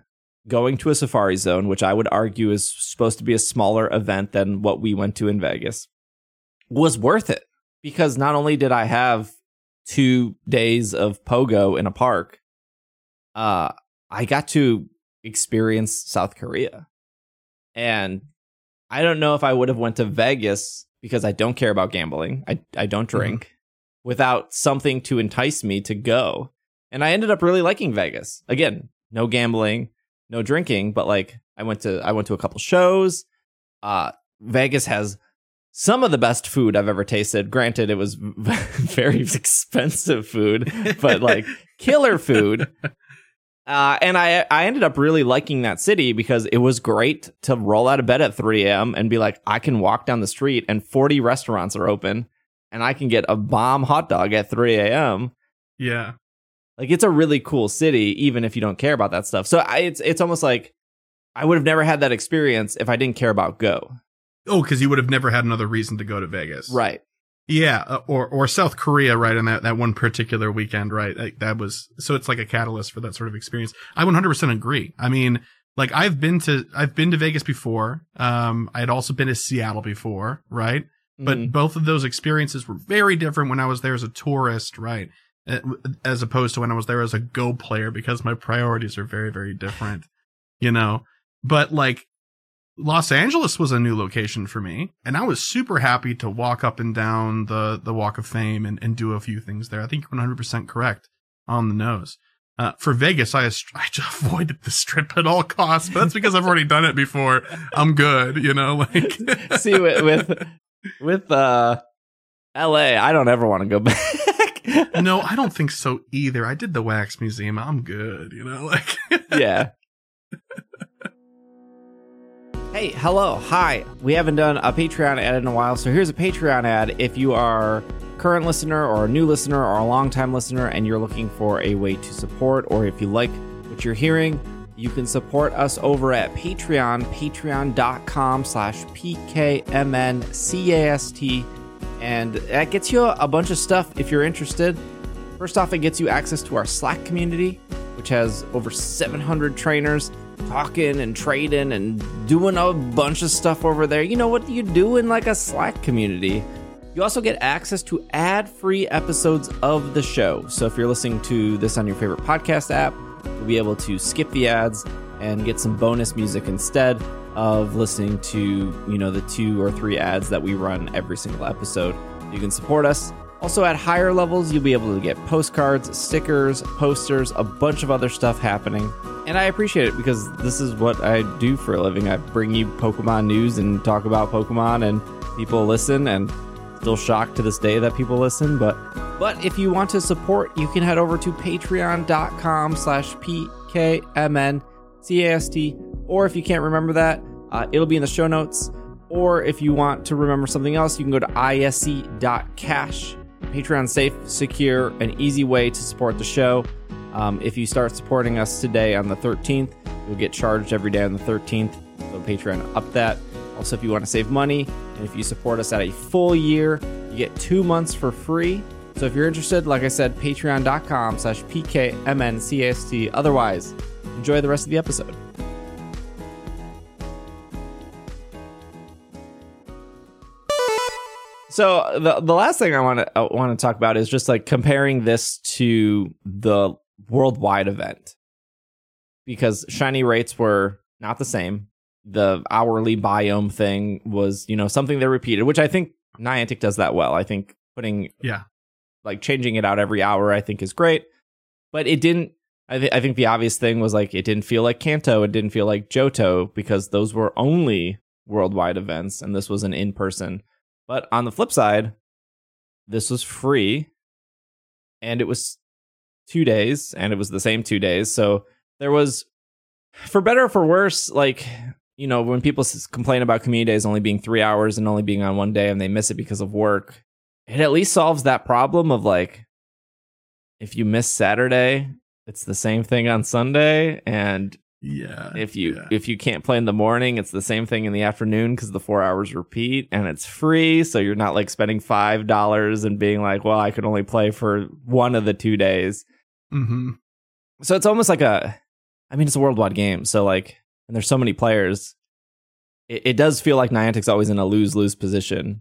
S1: going to a Safari Zone, which I would argue is supposed to be a smaller event than what we went to in Vegas, was worth it. Because not only did I have two days of pogo in a park, uh, I got to experience South Korea. And I don't know if I would have went to Vegas, because I don't care about gambling. I, I don't drink, mm-hmm. without something to entice me to go. And I ended up really liking Vegas. Again, no gambling, no drinking, but like I went to I went to a couple shows. Uh, Vegas has some of the best food I've ever tasted. Granted, it was very expensive food, but like killer food. Uh, and I I ended up really liking that city because it was great to roll out of bed at three a.m. and be like, I can walk down the street and forty restaurants are open and I can get a bomb hot dog at three a.m.
S2: Yeah.
S1: Like, it's a really cool city, even if you don't care about that stuff. So I, it's it's almost like I would have never had that experience if I didn't care about Go.
S2: Oh, because you would have never had another reason to go to Vegas.
S1: Right.
S2: Yeah, uh, or or South Korea, right, in that, that one particular weekend, right? Like, that was, so it's like a catalyst for that sort of experience. I one hundred percent agree. I mean, like, I've been to, I've been to Vegas before. Um, I had also been to Seattle before, right? Mm-hmm. But both of those experiences were very different when I was there as a tourist, right? As opposed to when I was there as a Go player, because my priorities are very, very different, you know? But like, Los Angeles was a new location for me, and I was super happy to walk up and down the, the Walk of Fame and, and do a few things there. I think you're one hundred percent correct on the nose. Uh, for Vegas, I, I just avoided the Strip at all costs, but that's because I've already done it before. I'm good, you know, like.
S1: See, with, with, with, uh, L A, I don't ever want to go back.
S2: No, I don't think so either. I did the Wax Museum. I'm good, you know, like.
S1: Yeah. Hey, hello, hi. We haven't done a Patreon ad in a while, so here's a Patreon ad. If you are a current listener or a new listener or a long-time listener and you're looking for a way to support, or if you like what you're hearing, you can support us over at Patreon, patreon.com slash PKMNCAST. And that gets you a bunch of stuff if you're interested. First off, it gets you access to our Slack community, which has over seven hundred trainers talking and trading and doing a bunch of stuff over there. You know what you do in like a Slack community. You also get access to ad-free episodes of the show. So if you're listening to this on your favorite podcast app, you'll be able to skip the ads and get some bonus music instead of listening to, you know, the two or three ads that we run every single episode. You can support us. Also, at higher levels, you'll be able to get postcards, stickers, posters, a bunch of other stuff happening. And I appreciate it because this is what I do for a living. I bring you Pokemon news and talk about Pokemon, and people listen, and still shocked to this day that people listen. But but if you want to support, you can head over to patreon.com slash PKMNCAST. Or if you can't remember that, uh, it'll be in the show notes. Or if you want to remember something else, you can go to I S C dot cash. Patreon's safe, secure, and easy way to support the show. Um, if you start supporting us today on the thirteenth, you'll get charged every day on the thirteenth. So Patreon up that. Also, if you want to save money, and if you support us at a full year, you get two months for free. So if you're interested, like I said, patreon.com slash PKMNCAST. Otherwise, enjoy the rest of the episode. So the the last thing I want to I want to talk about is just like comparing this to the worldwide event, because shiny rates were not the same. The hourly biome thing was, you know, something they repeated, which I think Niantic does that well. I think putting
S2: yeah,
S1: like changing it out every hour, I think is great. But it didn't. I th- I think the obvious thing was like it didn't feel like Kanto, it didn't feel like Johto, because those were only worldwide events, and this was an in person. But on the flip side, this was free, and it was two days, and it was the same two days. So there was, for better or for worse, like, you know, when people complain about community days only being three hours and only being on one day and they miss it because of work, it at least solves that problem of like, if you miss Saturday, it's the same thing on Sunday. And
S2: yeah,
S1: if you
S2: yeah.
S1: if you can't play in the morning, it's the same thing in the afternoon because the four hours repeat, and it's free. So you're not like spending five dollars and being like, well, I could only play for one of the two days.
S2: Mm-hmm.
S1: So it's almost like a I mean, it's a worldwide game, so like, and there's so many players. It, it does feel like Niantic's always in a lose-lose position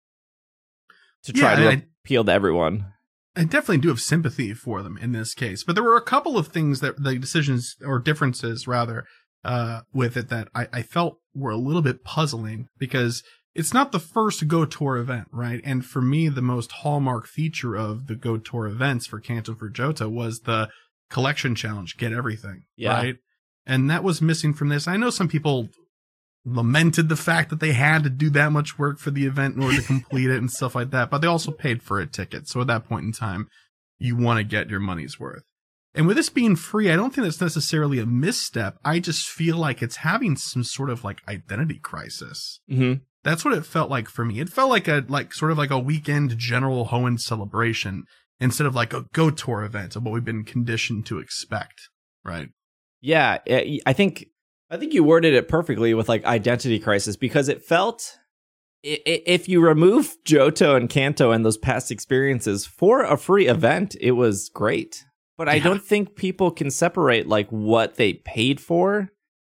S1: to try
S2: Yeah,
S1: to
S2: I-
S1: appeal to everyone.
S2: I definitely do have sympathy for them in this case, but there were a couple of things that the decisions or differences rather uh, with it that I, I felt were a little bit puzzling because it's not the first Go Tour event, right? And for me, the most hallmark feature of the Go Tour events for Kanto for Johto was the collection challenge, get everything,
S1: Yeah.
S2: right? And that was missing from this. I know some people lamented the fact that they had to do that much work for the event in order to complete it and stuff like that, but they also paid for a ticket. So at that point in time, you want to get your money's worth. And with this being free, I don't think that's necessarily a misstep. I just feel like it's having some sort of like identity crisis.
S1: Mm-hmm.
S2: That's what it felt like for me. It felt like a, like sort of like a weekend general Hoenn celebration instead of like a Go Tour event of what we've been conditioned to expect. Right.
S1: Yeah. I I think, I think you worded it perfectly with like identity crisis because it felt i- i- if you remove Johto and Kanto and those past experiences for a free event, it was great. But I
S2: Yeah.
S1: don't think people can separate like what they paid for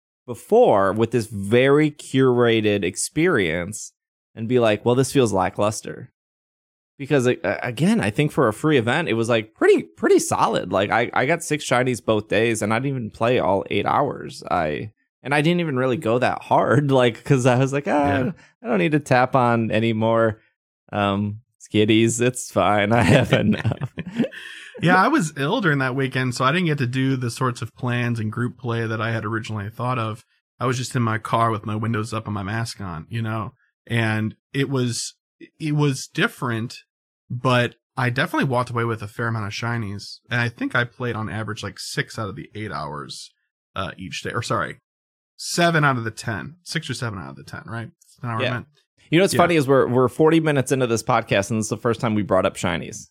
S1: before with this very curated experience and be like, well, this feels lackluster. Because uh, again, I think for a free event, it was like pretty, pretty solid. Like I, I got six shinies both days and I didn't even play all eight hours. I, and I didn't even really go that hard. Like, cause I was like, ah,
S2: Yeah.
S1: I don't need to tap on any more, um, skitties. It's fine. I have enough.
S2: Yeah, I was ill during that weekend, so I didn't get to do the sorts of plans and group play that I had originally thought of. I was just in my car with my windows up and my mask on, you know, and it was, it was different, but I definitely walked away with a fair amount of shinies. And I think I played on average like six out of the eight hours, uh, each day, or sorry, seven out of the ten, six or seven out of the ten, right? That's not what I
S1: Yeah.
S2: meant.
S1: You know what's
S2: Yeah.
S1: funny is we're we're forty minutes into this podcast and this is the first time we brought up shinies.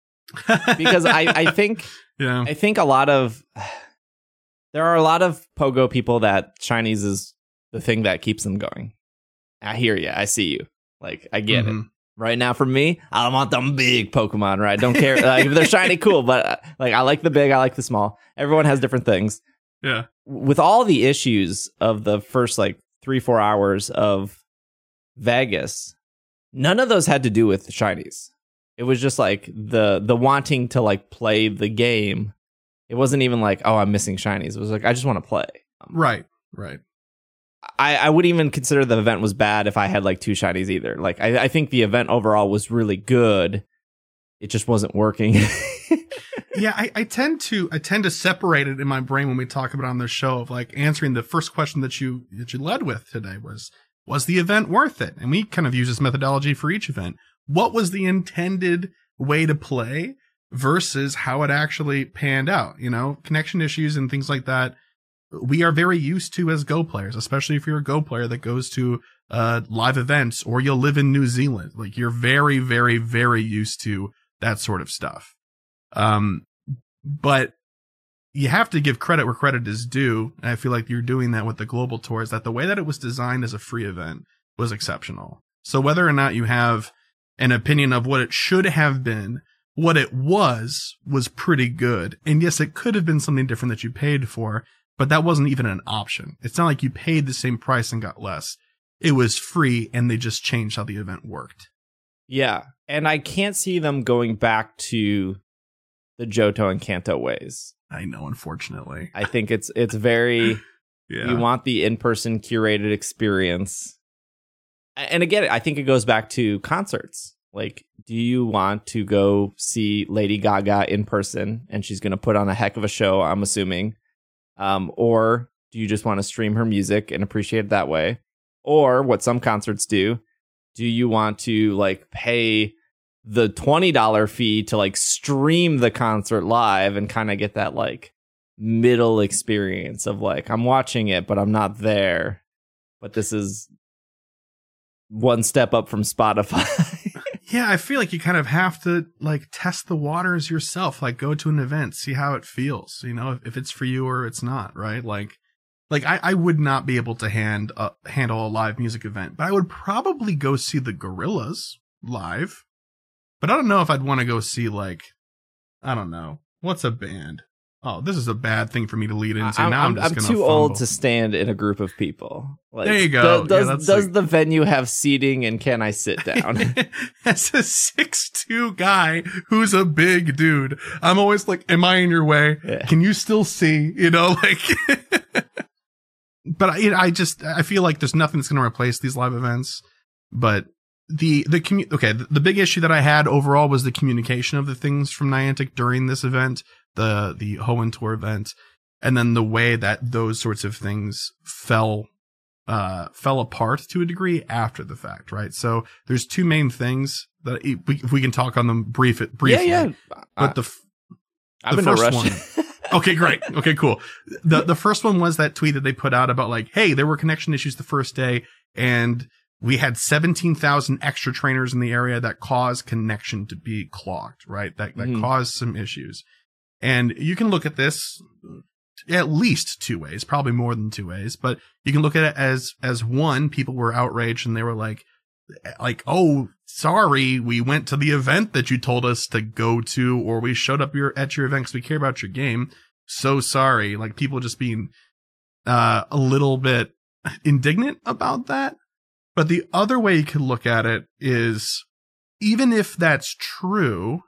S1: Because I, I think
S2: yeah.
S1: I think a lot of there are a lot of Pogo people that shinies is the thing that keeps them going. I hear you. I see you. Like I get it.
S2: Mhm.
S1: Right now, for me, I want them big Pokemon. Right? I don't care like, if they're shiny, cool. But uh, like I like the big. I like the small. Everyone has different things.
S2: Yeah.
S1: With all the issues of the first like three four hours of Vegas, none of those had to do with the shinies. It was just like the the wanting to like play the game. It wasn't even like, oh, I'm missing shinies. It was like, I just want to play.
S2: Right. Right.
S1: I, I wouldn't even consider the event was bad if I had like two shinies either. Like I, I think the event overall was really good. It just wasn't working.
S2: Yeah, I, I tend to I tend to separate it in my brain when we talk about it on this show of like answering the first question that you that you led with today was was the event worth it? And we kind of use this methodology for each event. What was the intended way to play versus how it actually panned out? You know, connection issues and things like that. We are very used to as Go players, especially if you're a Go player that goes to uh, live events or you'll live in New Zealand. Like you're very, very, very used to that sort of stuff. Um, but you have to give credit where credit is due. And I feel like you're doing that with the global tour is that the way that it was designed as a free event was exceptional. So whether or not you have an opinion of what it should have been, what it was, was pretty good. And yes, it could have been something different that you paid for, but that wasn't even an option. It's not like you paid the same price and got less. It was free and they just changed how the event worked.
S1: Yeah. And I can't see them going back to the Johto and Kanto ways.
S2: I know, unfortunately.
S1: I think it's it's very
S2: Yeah.
S1: you want the in-person curated experience. And again, I think it goes back to concerts. Like, do you want to go see Lady Gaga in person and she's going to put on a heck of a show, I'm assuming? Um, or do you just want to stream her music and appreciate it that way? Or what some concerts do, do you want to like pay the twenty dollars fee to like stream the concert live and kind of get that like middle experience of like, I'm watching it, but I'm not there. But this is one step up from Spotify.
S2: Yeah, I feel like you kind of have to like test the waters yourself, like go to an event, see how it feels, you know, if, if it's for you or it's not, right? Like, like I, I would not be able to hand uh, handle a live music event, but I would probably go see the Gorillaz live. But I don't know if I'd want to go see like, I don't know, what's a band? Oh, this is a bad thing for me to lead into.
S1: I'm,
S2: now I'm,
S1: I'm,
S2: just
S1: I'm
S2: gonna
S1: too
S2: fumble.
S1: old to stand in a group of people. Like,
S2: there you go.
S1: do- Does,
S2: yeah, that's
S1: does
S2: like,
S1: the venue have seating and can I sit down?
S2: as a six two guy who's a big dude, I'm always like, am I in your way?
S1: Yeah.
S2: Can you still see? You know, like, but I, I just, I feel like there's nothing that's going to replace these live events. But the, the commu- okay, the, the big issue that I had overall was the communication of the things from Niantic during this event, the, the Hoenn Tour event, and then the way that those sorts of things fell Uh, fell apart to a degree after the fact, right? So there's two main things that if we, if we can talk on them brief it briefly.
S1: Yeah, yeah.
S2: But the f-
S1: I'm
S2: the
S1: in no
S2: first
S1: rush.
S2: one. Okay, great. Okay, cool. The the first one was that tweet that they put out about like, hey, there were connection issues the first day, and we had seventeen thousand extra trainers in the area that caused connection to be clogged, right? That that
S1: Mhm.
S2: caused some issues. And you can look at this at least two ways, probably more than two ways, but you can look at it as, as one, people were outraged and they were like, like, oh, sorry, we went to the event that you told us to go to, or we showed up your, at your event because we care about your game. So sorry. Like people just being, uh, a little bit indignant about that. But the other way you could look at it is, even if that's true,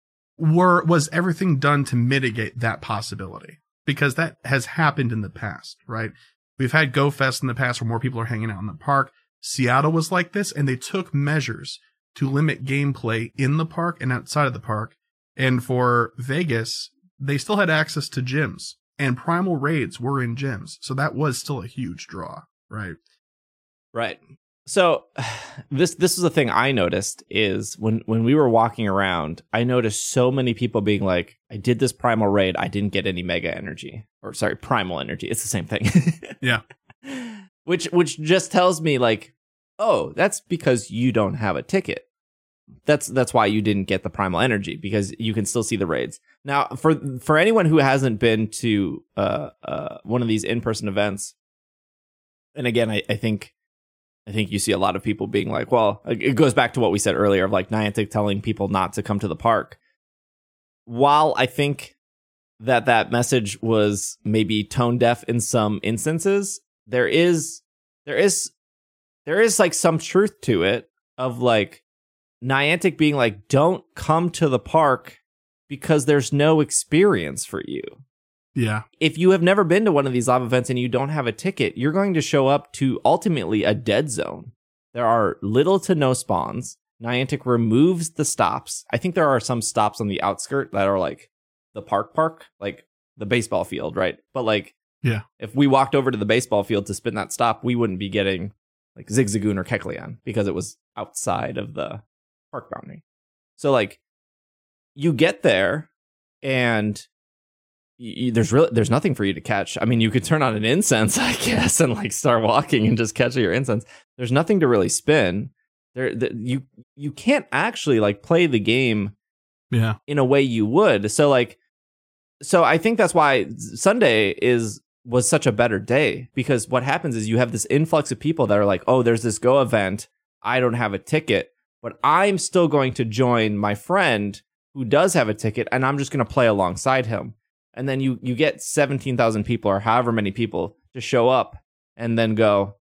S2: were, was everything done to mitigate that possibility? Because that has happened in the past, right? We've had GoFest in the past where more people are hanging out in the park. Seattle was like this, and they took measures to limit gameplay in the park and outside of the park. And for Vegas, they still had access to gyms, and primal raids were in gyms. So that was still a huge draw, right?
S1: Right. So this this is the thing I noticed is when, when we were walking around, I noticed so many people being like, I did this primal raid, I didn't get any mega energy. Or sorry, primal energy. It's the same thing.
S2: Yeah.
S1: Which which just tells me like, oh, that's because you don't have a ticket. That's that's why you didn't get the primal energy, because you can still see the raids. Now, for for anyone who hasn't been to uh, uh, one of these in-person events, and again, I, I think I think you see a lot of people being like, well, it goes back to what we said earlier of like Niantic telling people not to come to the park. While I think that that message was maybe tone deaf in some instances, there is there is there is like some truth to it of like Niantic being like, don't come to the park because there's no experience for you.
S2: Yeah.
S1: If you have never been to one of these live events and you don't have a ticket, you're going to show up to ultimately a dead zone. There are little to no spawns. Niantic removes the stops. I think there are some stops on the outskirt that are like the park park, like the baseball field, right? But like,
S2: yeah,
S1: if we walked over to the baseball field to spin that stop, we wouldn't be getting like Zigzagoon or Kecleon because it was outside of the park boundary. So like, you get there and You, there's really there's nothing for you to catch. I mean, you could turn on an incense, I guess, and like start walking and just catch your incense. There's nothing to really spin. There, the, you you can't actually like play the game,
S2: yeah,
S1: in a way you would. So like, so I think that's why Sunday is was such a better day, because what happens is you have this influx of people that are like, oh, there's this Go event. I don't have a ticket, but I'm still going to join my friend who does have a ticket, and I'm just going to play alongside him. And then you, you get seventeen thousand people or however many people to show up and then go,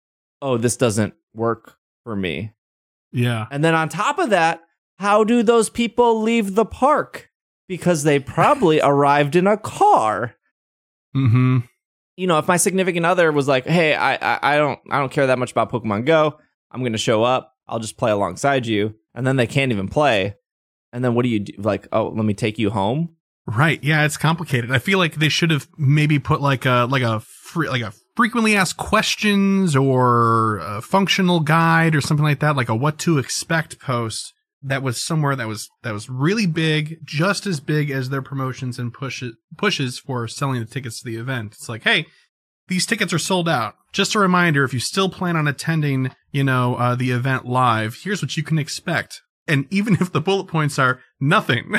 S1: oh, this doesn't work for me.
S2: Yeah.
S1: And then on top of that, how do those people leave the park? Because they probably arrived in a car.
S2: Mm-hmm.
S1: You know, if my significant other was like, hey, I, I, I don't I don't care that much about Pokemon Go. I'm going to show up. I'll just play alongside you. And then they can't even play. And then what do you do? Like, oh, let me take you home.
S2: Right. Yeah, it's complicated. I feel like they should have maybe put like a like a free, like a frequently asked questions or a functional guide or something like that, like a what to expect post that was somewhere that was that was really big, just as big as their promotions and pushes pushes for selling the tickets to the event. It's like, hey, these tickets are sold out. Just a reminder, if you still plan on attending, you know, uh, the event live, here's what you can expect. And even if the bullet points are nothing,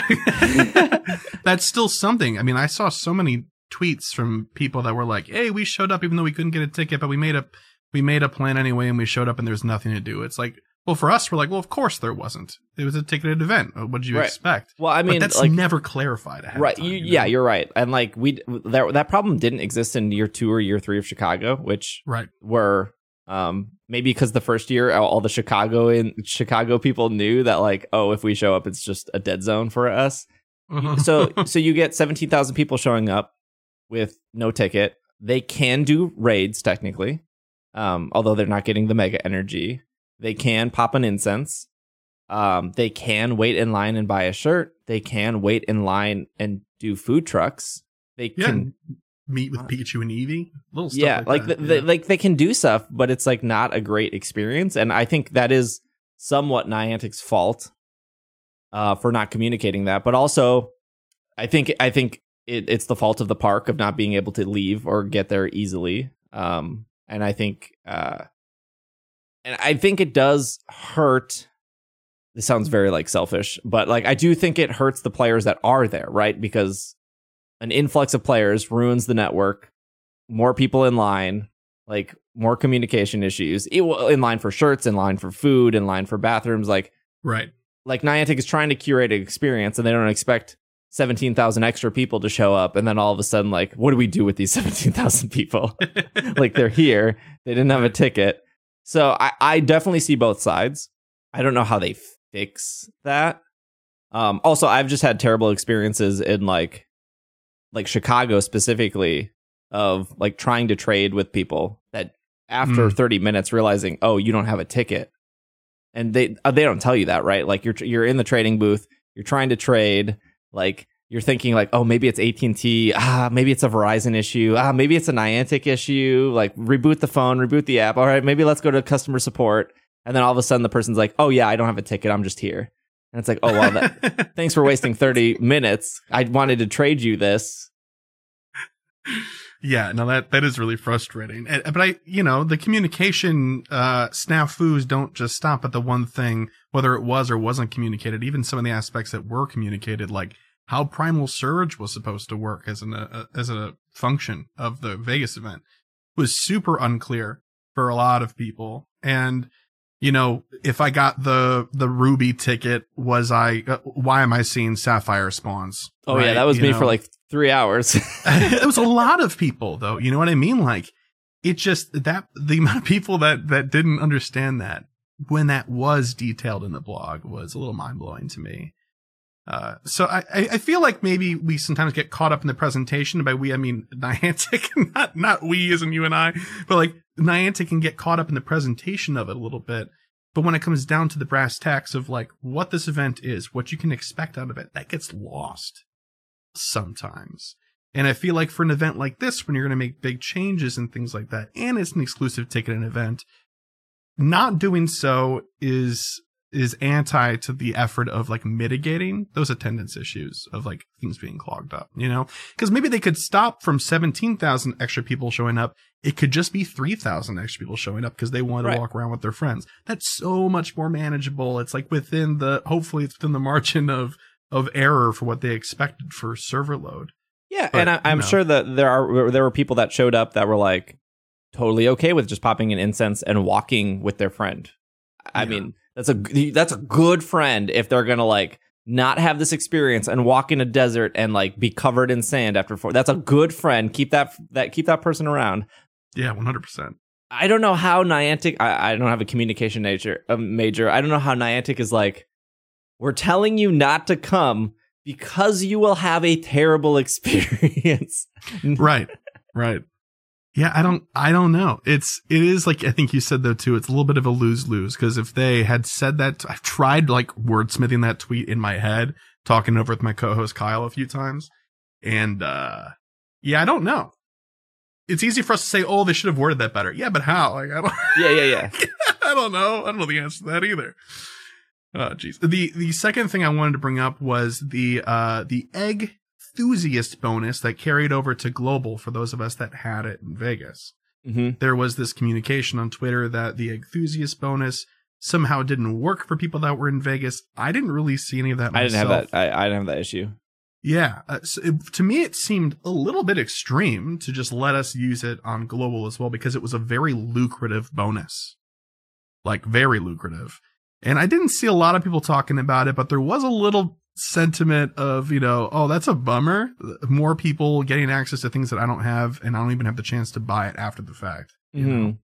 S2: that's still something. I mean, I saw so many tweets from people that were like, hey, we showed up even though we couldn't get a ticket, but we made a, we made a plan anyway and we showed up and there's nothing to do. It's like, Well, for us, we're like, well, of course there wasn't. It was a ticketed event. What did you
S1: Right.
S2: expect?
S1: Well, I mean,
S2: but that's
S1: like,
S2: never clarified ahead
S1: right.
S2: of time,
S1: You,
S2: you know?
S1: yeah, you're right. And like we that that problem didn't exist in year two or year three of Chicago, which
S2: Right.
S1: were um maybe because the first year all all the Chicago in Chicago people knew that like, oh, if we show up, it's just a dead zone for us. So so you get seventeen thousand people showing up with no ticket. They can do raids technically, um, although they're not getting the mega energy. They can pop an incense. Um, they can wait in line and buy a shirt. They can wait in line and do food trucks. They
S2: Yeah,
S1: can
S2: meet with Pikachu and Eevee. Little stuff
S1: yeah,
S2: like,
S1: like
S2: that.
S1: the,
S2: yeah.
S1: the, like they can do stuff, but it's like not a great experience. And I think that is somewhat Niantic's fault uh, for not communicating that. But also, I think I think it, it's the fault of the park of not being able to leave or get there easily. Um, and I think uh, and I think it does hurt. This sounds very like selfish, but like I do think it hurts the players that are there, right? Because an influx of players ruins the network. More people in line, like more communication issues. It, in line for shirts, in line for food, in line for bathrooms. Like
S2: Right.
S1: like Niantic is trying to curate an experience, and they don't expect seventeen thousand extra people to show up, and then all of a sudden, like, what do we do with these seventeen thousand people? Like, they're here. They didn't have a ticket. So I, I definitely see both sides. I don't know how they fix that. Um, also, I've just had terrible experiences in like, like Chicago specifically of like trying to trade with people that after
S2: Mm.
S1: thirty minutes realizing, oh, you don't have a ticket. And they uh, they don't tell you that, right? Like you're you're in the trading booth, you're trying to trade, like you're thinking like, oh, maybe it's A T and T, ah, maybe it's a Verizon issue, ah, maybe it's a Niantic issue. Like reboot the phone, reboot the app. All right, maybe let's go to customer support. And then all of a sudden, the person's like, oh yeah, I don't have a ticket, I'm just here. And it's like, oh well, that, thanks for wasting thirty minutes. I wanted to trade you this.
S2: Yeah, no, that, that is really frustrating. And, but I, you know, the communication, uh, snafus don't just stop at the one thing, whether it was or wasn't communicated. Even some of the aspects that were communicated, like how Primal Surge was supposed to work as an, uh, as a function of the Vegas event, was super unclear for a lot of people. And, you know, if I got the, the Ruby ticket, was I, uh, why am I seeing Sapphire spawns?
S1: Oh yeah,
S2: Right?
S1: that was
S2: You
S1: me
S2: know?
S1: for like three hours.
S2: It was a lot of people though. You know what I mean? Like it just, that the amount of people that, that didn't understand that when that was detailed in the blog was a little mind blowing to me. Uh, so I, I feel like maybe we sometimes get caught up in the presentation. By we, I mean Niantic, not, not we as in you and I, but like Niantic can get caught up in the presentation of it a little bit. But when it comes down to the brass tacks of like what this event is, what you can expect out of it, that gets lost sometimes. And I feel like for an event like this, when you're going to make big changes and things like that, and it's an exclusive ticketed event, not doing so is is anti to the effort of like mitigating those attendance issues of like things being clogged up, you know, because maybe they could stop from seventeen thousand extra people showing up. It could just be three thousand extra people showing up because they want to
S1: Right.
S2: walk around with their friends. That's so much more manageable. It's like within the, hopefully it's within the margin of, of error for what they expected for server load.
S1: Yeah,
S2: But,
S1: and I,
S2: you
S1: I'm
S2: know.
S1: sure that there are there were people that showed up that were like totally okay with just popping an incense and walking with their friend. I
S2: Yeah.
S1: mean, that's a that's a good friend if they're gonna like not have this experience and walk in a desert and like be covered in sand after four. That's a good friend. Keep that that keep that person around.
S2: Yeah, one hundred percent.
S1: I don't know how Niantic. I, I don't have a communication nature a major. I don't know how Niantic is like. We're telling you not to come because you will have a terrible experience.
S2: Right. Right. Yeah, I don't, I don't know. It's, it is like, I think you said though too, it's a little bit of a lose-lose because if they had said that, I've tried like wordsmithing that tweet in my head, talking over with my co-host Kyle a few times. And, uh, yeah, I don't know. It's easy for us to say, oh, they should have worded that better. Yeah, but how? Like, I don't,
S1: Yeah, yeah, yeah.
S2: I don't know. I don't know the answer to that either. Oh, jeez. The, the second thing I wanted to bring up was the, uh, the egg enthusiast bonus that carried over to global for those of us that had it in Vegas.
S1: Mm-hmm.
S2: There was this communication on Twitter that the enthusiast bonus somehow didn't work for people that were in Vegas. I didn't really see any of that
S1: I
S2: myself.
S1: didn't have that. I, I didn't have that issue.
S2: Yeah. Uh, so it, to me, it seemed a little bit extreme to just let us use it on global as well, because it was a very lucrative bonus. Like, very lucrative. And I didn't see a lot of people talking about it, but there was a little sentiment of, you know, oh, that's a bummer. More people getting access to things that I don't have, and I don't even have the chance to buy it after the fact. You
S1: Mm-hmm.
S2: know?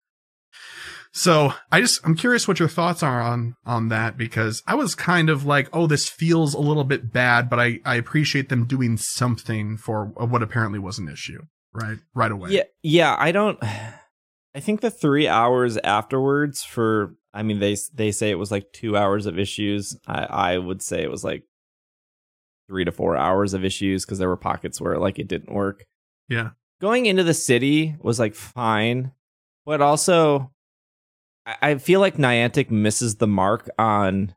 S2: So I just, I'm curious what your thoughts are on, on that, because I was kind of like, oh, this feels a little bit bad, but I, I appreciate them doing something for what apparently was an issue, right? Right away.
S1: Yeah. Yeah. I don't, I think the three hours afterwards for, I mean, they, they say it was like two hours of issues. I, I would say it was like three to four hours of issues, because there were pockets where like it didn't work.
S2: Yeah.
S1: Going into the city was like fine, but also I feel like Niantic misses the mark on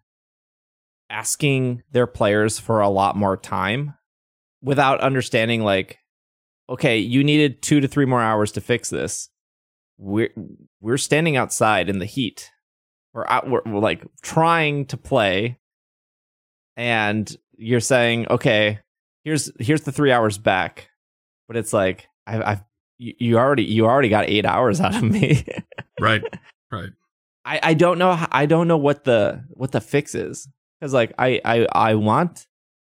S1: asking their players for a lot more time without understanding, like, okay, you needed two to three more hours to fix this. We're we're standing outside in the heat. We're out. We're, we're like trying to play, and you're saying, okay, here's here's the three hours back, but it's like I, I've you, you already you already got eight hours out of me.
S2: Right. Right.
S1: I, I don't know. I don't know what the what the fix is, because like I, I I want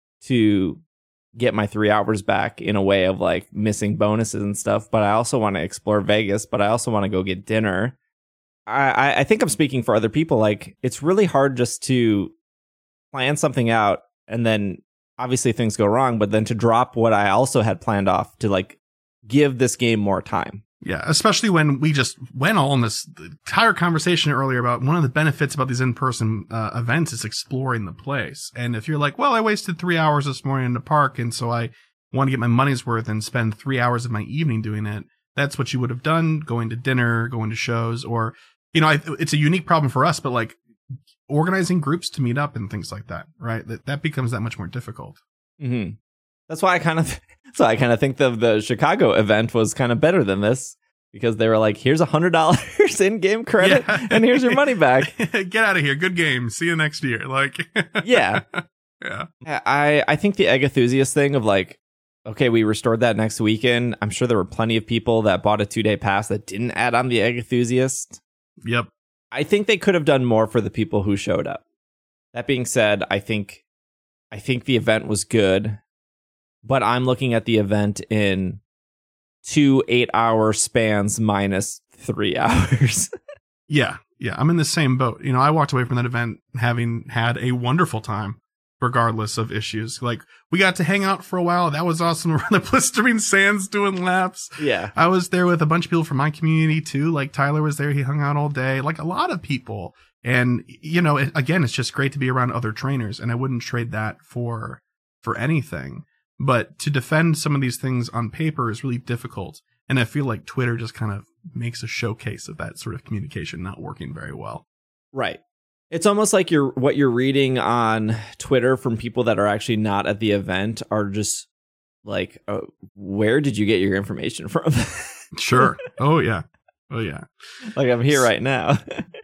S1: to get my three hours back in a way of like missing bonuses and stuff, but I also want to explore Vegas. But I also want to go get dinner. I, I I think I'm speaking for other people. Like, it's really hard just to plan something out and then obviously things go wrong, but then to drop what I also had planned off to like give this game more time.
S2: Yeah, especially when we just went all in this entire conversation earlier about one of the benefits about these in-person uh, events is exploring the place. And if you're like, well, I wasted three hours this morning in the park, and so I want to get my money's worth and spend three hours of my evening doing it, that's what you would have done, going to dinner, going to shows, or, you know, I, it's a unique problem for us, but like organizing groups to meet up and things like that, right? That that becomes that much more difficult.
S1: Mm-hmm. That's why I kind of, so I kind of think the the Chicago event was kind of better than this, because they were like, here's a hundred dollars in-game credit, yeah. and here's your money back.
S2: Get out of here. Good game. See you next year. Like,
S1: yeah,
S2: yeah.
S1: I I think the Egg Enthusiast thing of like, okay, we restored that next weekend. I'm sure there were plenty of people that bought a two day pass that didn't add on the Egg Enthusiast.
S2: Yep.
S1: I think they could have done more for the people who showed up. That being said, I think I think the event was good. But I'm looking at the event in two eight-hour spans minus three hours.
S2: yeah, yeah. I'm in the same boat. You know, I walked away from that event having had a wonderful time, regardless of issues. Like, we got to hang out for a while. That was awesome. We're on the Blistering Sands doing laps.
S1: Yeah.
S2: I was there with a bunch of people from my community, too. Like, Tyler was there. He hung out all day. Like, a lot of people. And, you know, it, again, it's just great to be around other trainers. And I wouldn't trade that for for anything. But to defend some of these things on paper is really difficult. And I feel like Twitter just kind of makes a showcase of that sort of communication not working very well.
S1: Right. It's almost like you're what you're reading on Twitter from people that are actually not at the event are just like, oh, where did you get your information from?
S2: Sure. Oh, yeah. Oh, yeah.
S1: Like, I'm here right now.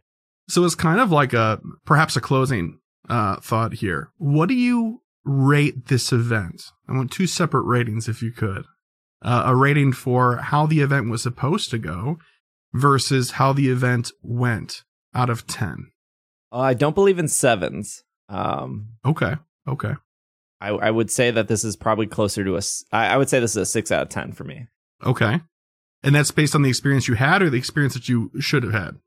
S2: So it's kind of like a perhaps a closing uh, thought here. What do you rate this event? I want two separate ratings if you could. Uh, a rating for how the event was supposed to go versus how the event went out of ten.
S1: Uh, I don't believe in sevens. Um,
S2: okay. Okay.
S1: I, I would say that this is probably closer to a, I, I would say this is a six out of ten for me.
S2: Okay. And that's based on the experience you had or the experience that you should have had?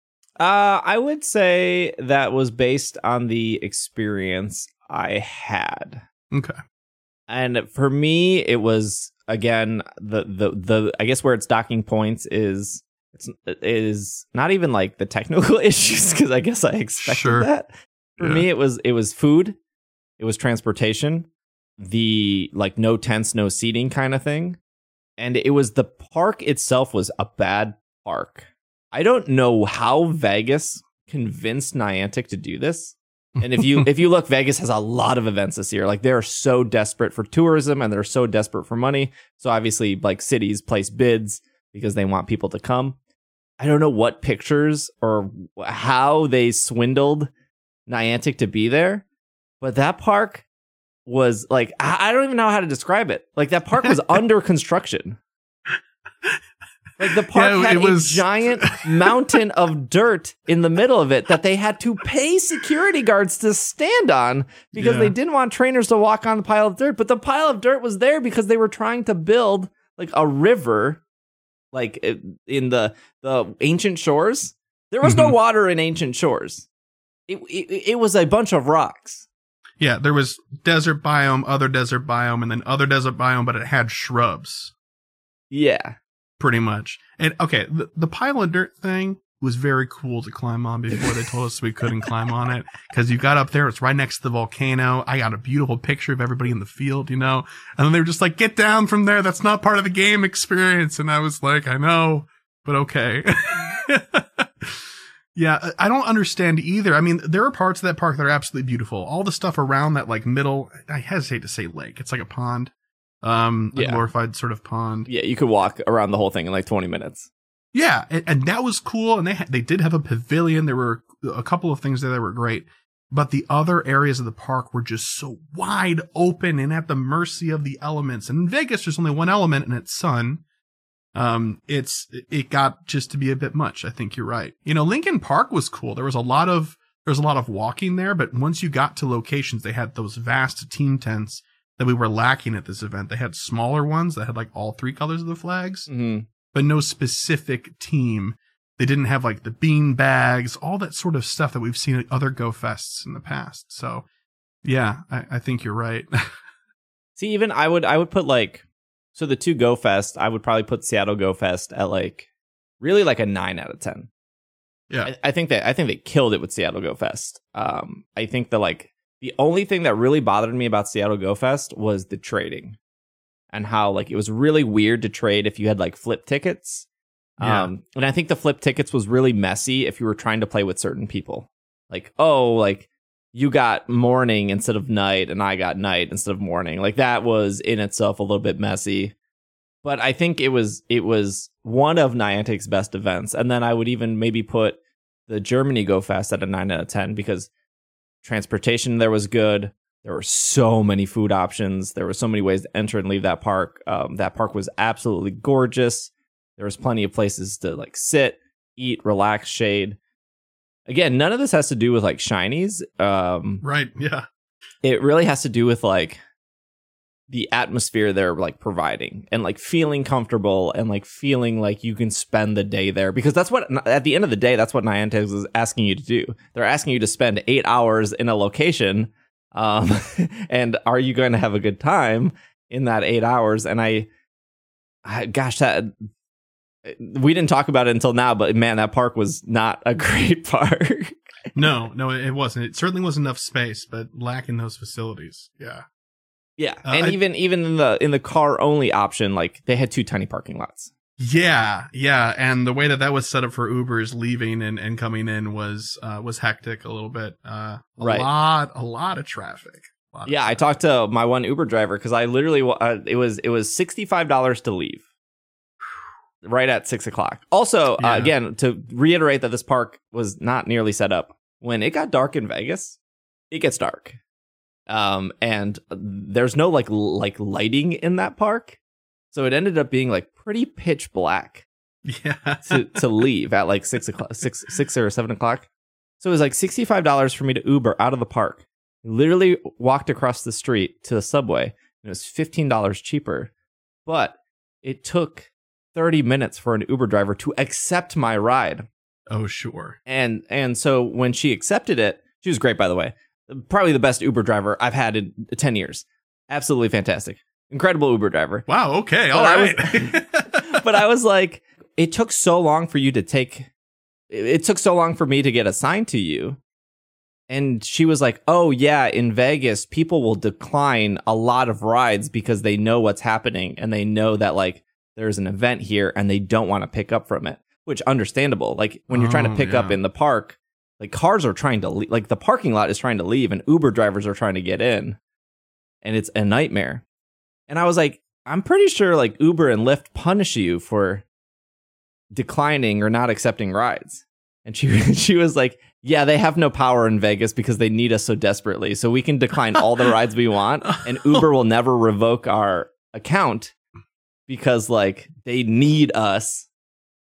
S1: Uh, I would say that was based on the experience I had.
S2: Okay.
S1: And for me, it was, again, the, the, the, I guess where it's docking points is, it's, is not even like the technical issues, because I guess I expected
S2: sure.
S1: that. For yeah. me, it was, it was food. It was transportation, the like no tents, no seating kind of thing. And it was the park itself was a bad park. I don't know how Vegas convinced Niantic to do this. And if you if you look, Vegas has a lot of events this year. Like, they're so desperate for tourism and they're so desperate for money. So obviously, like, cities place bids because they want people to come. I don't know what pictures or how they swindled Niantic to be there, but that park was like, I don't even know how to describe it. Like, that park was under construction. Like the park
S2: Yeah,
S1: had
S2: it was-
S1: a giant mountain of dirt in the middle of it that they had to pay security guards to stand on because
S2: Yeah.
S1: they didn't want trainers to walk on the pile of dirt. But the pile of dirt was there because they were trying to build like a river, like in the the ancient shores. There was no
S2: Mhm.
S1: water in ancient shores. It, it it was a bunch of rocks.
S2: Yeah, there was desert biome, other desert biome, and then other desert biome, but it had shrubs.
S1: Yeah.
S2: Pretty much. And okay, the, the pile of dirt thing was very cool to climb on before they told us we couldn't climb on it. Because you got up there, it's right next to the volcano. I got a beautiful picture of everybody in the field, you know? And then they were just like, get down from there. That's not part of the game experience. And I was like, I know, but okay. Yeah, I don't understand either. I mean, there are parts of that park that are absolutely beautiful. All the stuff around that like middle, I hesitate to say lake. It's like a pond. Um, a
S1: Yeah.
S2: glorified sort of pond.
S1: Yeah, you could walk around the whole thing in like twenty minutes.
S2: Yeah, and, and that was cool. And they ha- they did have a pavilion. There were a couple of things there that were great, but the other areas of the park were just so wide open and at the mercy of the elements. And in Vegas, there's only one element, and it's sun. Um, it's it got just to be a bit much. I think you're right. You know, Lincoln Park was cool. There was a lot of there was a lot of walking there, but once you got to locations, they had those vast team tents that we were lacking at this event. They had smaller ones that had like all three colors of the flags.
S1: Mm-hmm.
S2: But no specific team. They didn't have like the bean bags, all that sort of stuff that we've seen at other Go Fests in the past. So yeah, I, I think you're right.
S1: See, even I would I would put like so the two Go Fest, I would probably put Seattle Go Fest at like really like a nine out of ten.
S2: Yeah.
S1: I, I think that I think they killed it with Seattle Go Fest. Um, I think that like the only thing that really bothered me about Seattle Go Fest was the trading. And how like it was really weird to trade if you had like flip tickets.
S2: Yeah.
S1: Um, and I think the flip tickets was really messy if you were trying to play with certain people. Like, oh, like you got morning instead of night and I got night instead of morning. Like that was in itself a little bit messy. But I think it was it was one of Niantic's best events. And then I would even maybe put the Germany Go Fest at a nine out of ten because transportation there was good. There were so many food options. There were so many ways to enter and leave that park. Um, that park was absolutely gorgeous. There was plenty of places to like sit, eat, relax, shade. Again, none of this has to do with like shinies. Um,
S2: Right. Yeah.
S1: it really has to do with like the atmosphere they're like providing and like feeling comfortable and like feeling like you can spend the day there, because that's what at the end of the day, that's what Niantic is asking you to do. They're asking you to spend eight hours in a location. Um, and are you going to have a good time in that eight hours? And I, I, gosh, that we didn't talk about it until now, but man, that park was not a great park.
S2: No, no, it wasn't. It certainly wasn't enough space, but lacking those facilities. Yeah.
S1: Yeah.
S2: Uh,
S1: and
S2: I-
S1: even, even in the, in the car only option, like they had two tiny parking lots.
S2: Yeah, yeah, and the way that that was set up for Ubers leaving and, and coming in was uh, was hectic a little bit. Uh, a
S1: Right.
S2: lot, a lot of traffic. A lot of
S1: Yeah, I
S2: traffic.
S1: talked to my one Uber driver because I literally uh, it was it was sixty five dollars to leave, right at six o'clock. Also,
S2: Yeah.
S1: uh, again, to reiterate that this park was not nearly set up when it got dark in Vegas. It gets dark, um, and there's no like l- like lighting in that park, so it ended up being like pretty pitch black
S2: Yeah.
S1: to to leave at like six o'clock, six six or seven o'clock. So it was like sixty five dollars for me to Uber out of the park. Literally walked across the street to the subway, and it was fifteen dollars cheaper. But it took thirty minutes for an Uber driver to accept my ride,
S2: Oh, sure.
S1: and and so when she accepted it, she was great, by the way. Probably the best Uber driver I've had in ten years. Absolutely fantastic, incredible Uber driver.
S2: Wow. Okay. All
S1: But I was-
S2: right.
S1: But I was like, it took so long for you to take, it took so long for me to get assigned to you. And she was like, oh, yeah, in Vegas, people will decline a lot of rides because they know what's happening and they know that like there's an event here and they don't want to pick up from it, which understandable. Like when you're trying to
S2: Oh,
S1: pick up
S2: yeah.
S1: in the park, like cars are trying to leave, like the parking lot is trying to leave and Uber drivers are trying to get in, and it's a nightmare. And I was like, I'm pretty sure like Uber and Lyft punish you for declining or not accepting rides. And she she was like, yeah, they have no power in Vegas because they need us so desperately. So we can decline all the rides we want and Uber will never revoke our account because like they need us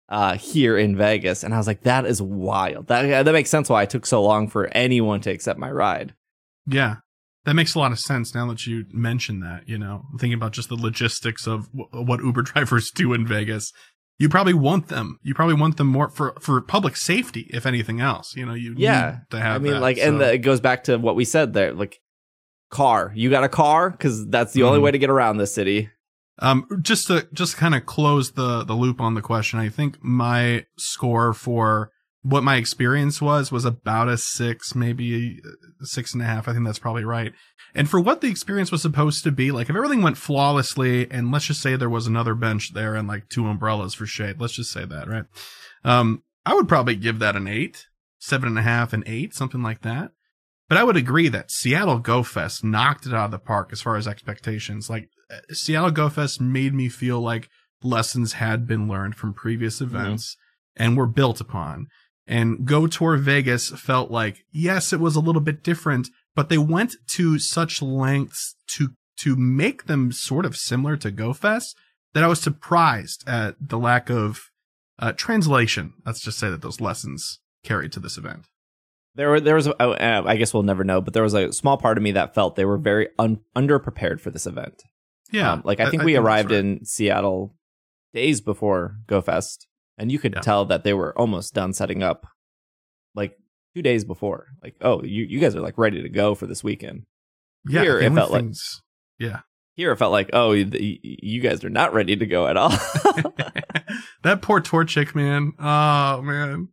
S1: uh, here in Vegas. And I was like, that is wild. That, that makes sense why it took so long for anyone to accept my ride.
S2: Yeah. That makes a lot of sense now that you mention that, you know, thinking about just the logistics of w- what Uber drivers do in Vegas. You probably want them. You probably want them more for, for public safety, if anything else. You know, you
S1: yeah.
S2: need to have
S1: I mean,
S2: that,
S1: like,
S2: so.
S1: and the, it goes back to what we said there. Like, car. You got a car? Because that's the mm. only way to get around this city.
S2: Um, just to just kind of close the, the loop on the question, I think my score for what my experience was, was about a six, maybe a six and a half. I think that's probably right. And for what the experience was supposed to be, like if everything went flawlessly, and let's just say there was another bench there and like two umbrellas for shade. Let's just say that, right? Um, I would probably give that an eight, seven and a half, an eight, something like that. But I would agree that Seattle Go Fest knocked it out of the park as far as expectations. Like Seattle Go Fest made me feel like lessons had been learned from previous events mm-hmm. and were built upon. And Go Tour Vegas felt like, yes, it was a little bit different, but they went to such lengths to to make them sort of similar to Go Fest that I was surprised at the lack of uh, translation. Let's just say that those lessons carried to this event.
S1: There were there was a, uh, I guess we'll never know, but there was a small part of me that felt they were very un- underprepared for this event.
S2: Yeah,
S1: um, like I think I, we I think arrived right. in Seattle days before Go Fest. And you could yeah. tell that they were almost done setting up like two days before. Like, oh, you, you guys are like ready to go for this weekend.
S2: Yeah,
S1: here it felt
S2: things, like, yeah.
S1: Here it felt like, oh, the, you guys are not ready to go at all.
S2: That poor tour chick, man. Oh, man.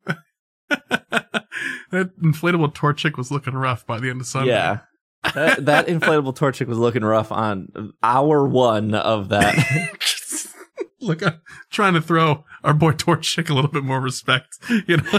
S2: That inflatable tour chick was looking rough by the end of Sunday.
S1: Yeah. that, that inflatable tour chick was looking rough on hour one of that.
S2: Look, I'm trying to throw our boy Torchic a little bit more respect, you know.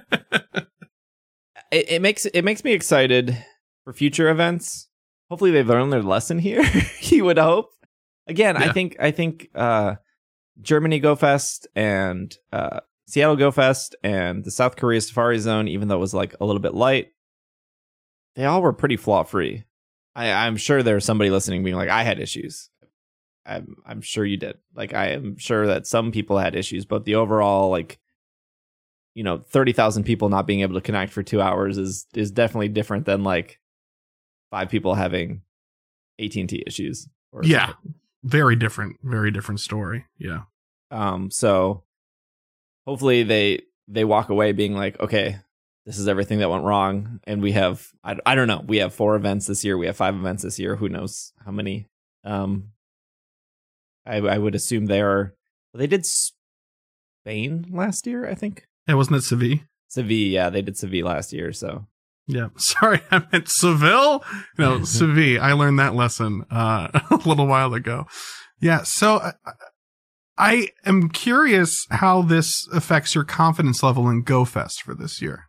S1: it, it makes it makes me excited for future events. Hopefully, they've learned their lesson here. You would hope. Again, yeah. I think I think uh, Germany Go Fest and uh, Seattle Go Fest and the South Korea Safari Zone, even though it was like a little bit light, they all were pretty flaw free. I'm sure there's somebody listening being like, I had issues. I'm I'm sure you did. Like, I am sure that some people had issues, but the overall, like, you know, thirty thousand people not being able to connect for two hours is is definitely different than like five people having A T and T issues.
S2: Or yeah, something. Very different, very different story. Yeah.
S1: Um. So hopefully they they walk away being like, okay, this is everything that went wrong, and we have I I don't know. We have four events this year. We have five events this year. Who knows how many? Um. I, I would assume they are. They did Spain last year, I think.
S2: Yeah, wasn't it Seville?
S1: Seville, yeah, they did Seville last year. So,
S2: yeah. Sorry, I meant Seville. No, Seville. I learned that lesson uh, a little while ago. Yeah. So, I, I am curious how this affects your confidence level in Go Fest for this year.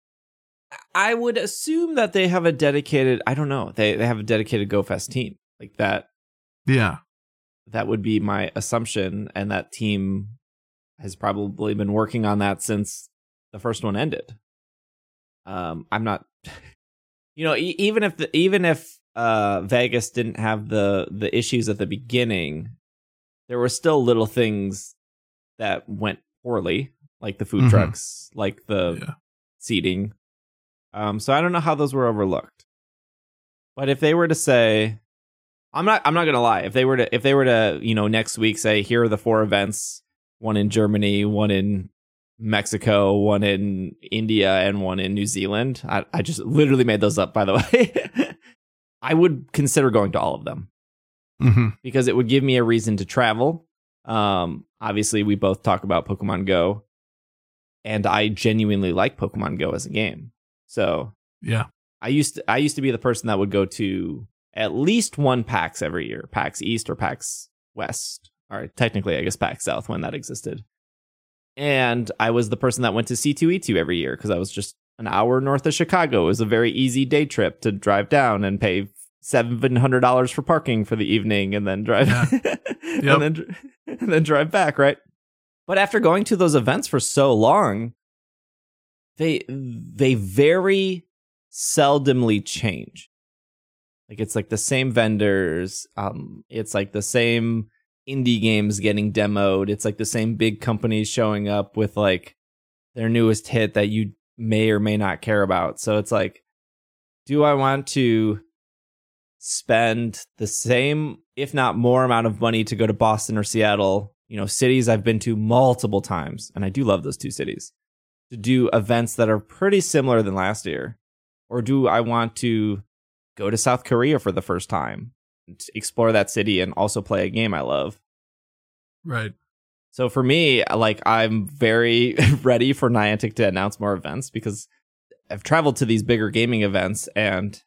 S1: I would assume that they have a dedicated. I don't know. They they have a dedicated Go Fest team like that.
S2: Yeah.
S1: That would be my assumption, and that team has probably been working on that since the first one ended. Um, I'm not, you know, e- even if the, even if uh, Vegas didn't have the the issues at the beginning, there were still little things that went poorly, like the food mm-hmm. trucks, like the yeah. seating. Um, so I don't know how those were overlooked. But if they were to say, I'm not I'm not gonna lie. If they were to if they were to, you know, next week say, here are the four events, one in Germany, one in Mexico, one in India, and one in New Zealand. I, I just literally made those up, by the way. I would consider going to all of them
S2: mm-hmm.
S1: because it would give me a reason to travel. Um, obviously, we both talk about Pokemon Go, and I genuinely like Pokemon Go as a game. So
S2: yeah,
S1: I used to, I used to be the person that would go to at least one PAX every year, PAX East or PAX West, or technically, I guess PAX South when that existed. And I was the person that went to C two E two every year because I was just an hour north of Chicago. It was a very easy day trip to drive down and pay seven hundred dollars for parking for the evening and then drive
S2: yeah.
S1: and,
S2: yep.
S1: then, and then drive back, right? But after going to those events for so long, they they very seldomly change. Like, it's like the same vendors. Um, it's like the same indie games getting demoed. It's like the same big companies showing up with like their newest hit that you may or may not care about. So it's like, do I want to spend the same, if not more amount of money to go to Boston or Seattle, you know, cities I've been to multiple times, and I do love those two cities, to do events that are pretty similar than last year? Or do I want to go to South Korea for the first time, explore that city, and also play a game I love?
S2: Right.
S1: So for me, like, I'm very ready for Niantic to announce more events, because I've traveled to these bigger gaming events and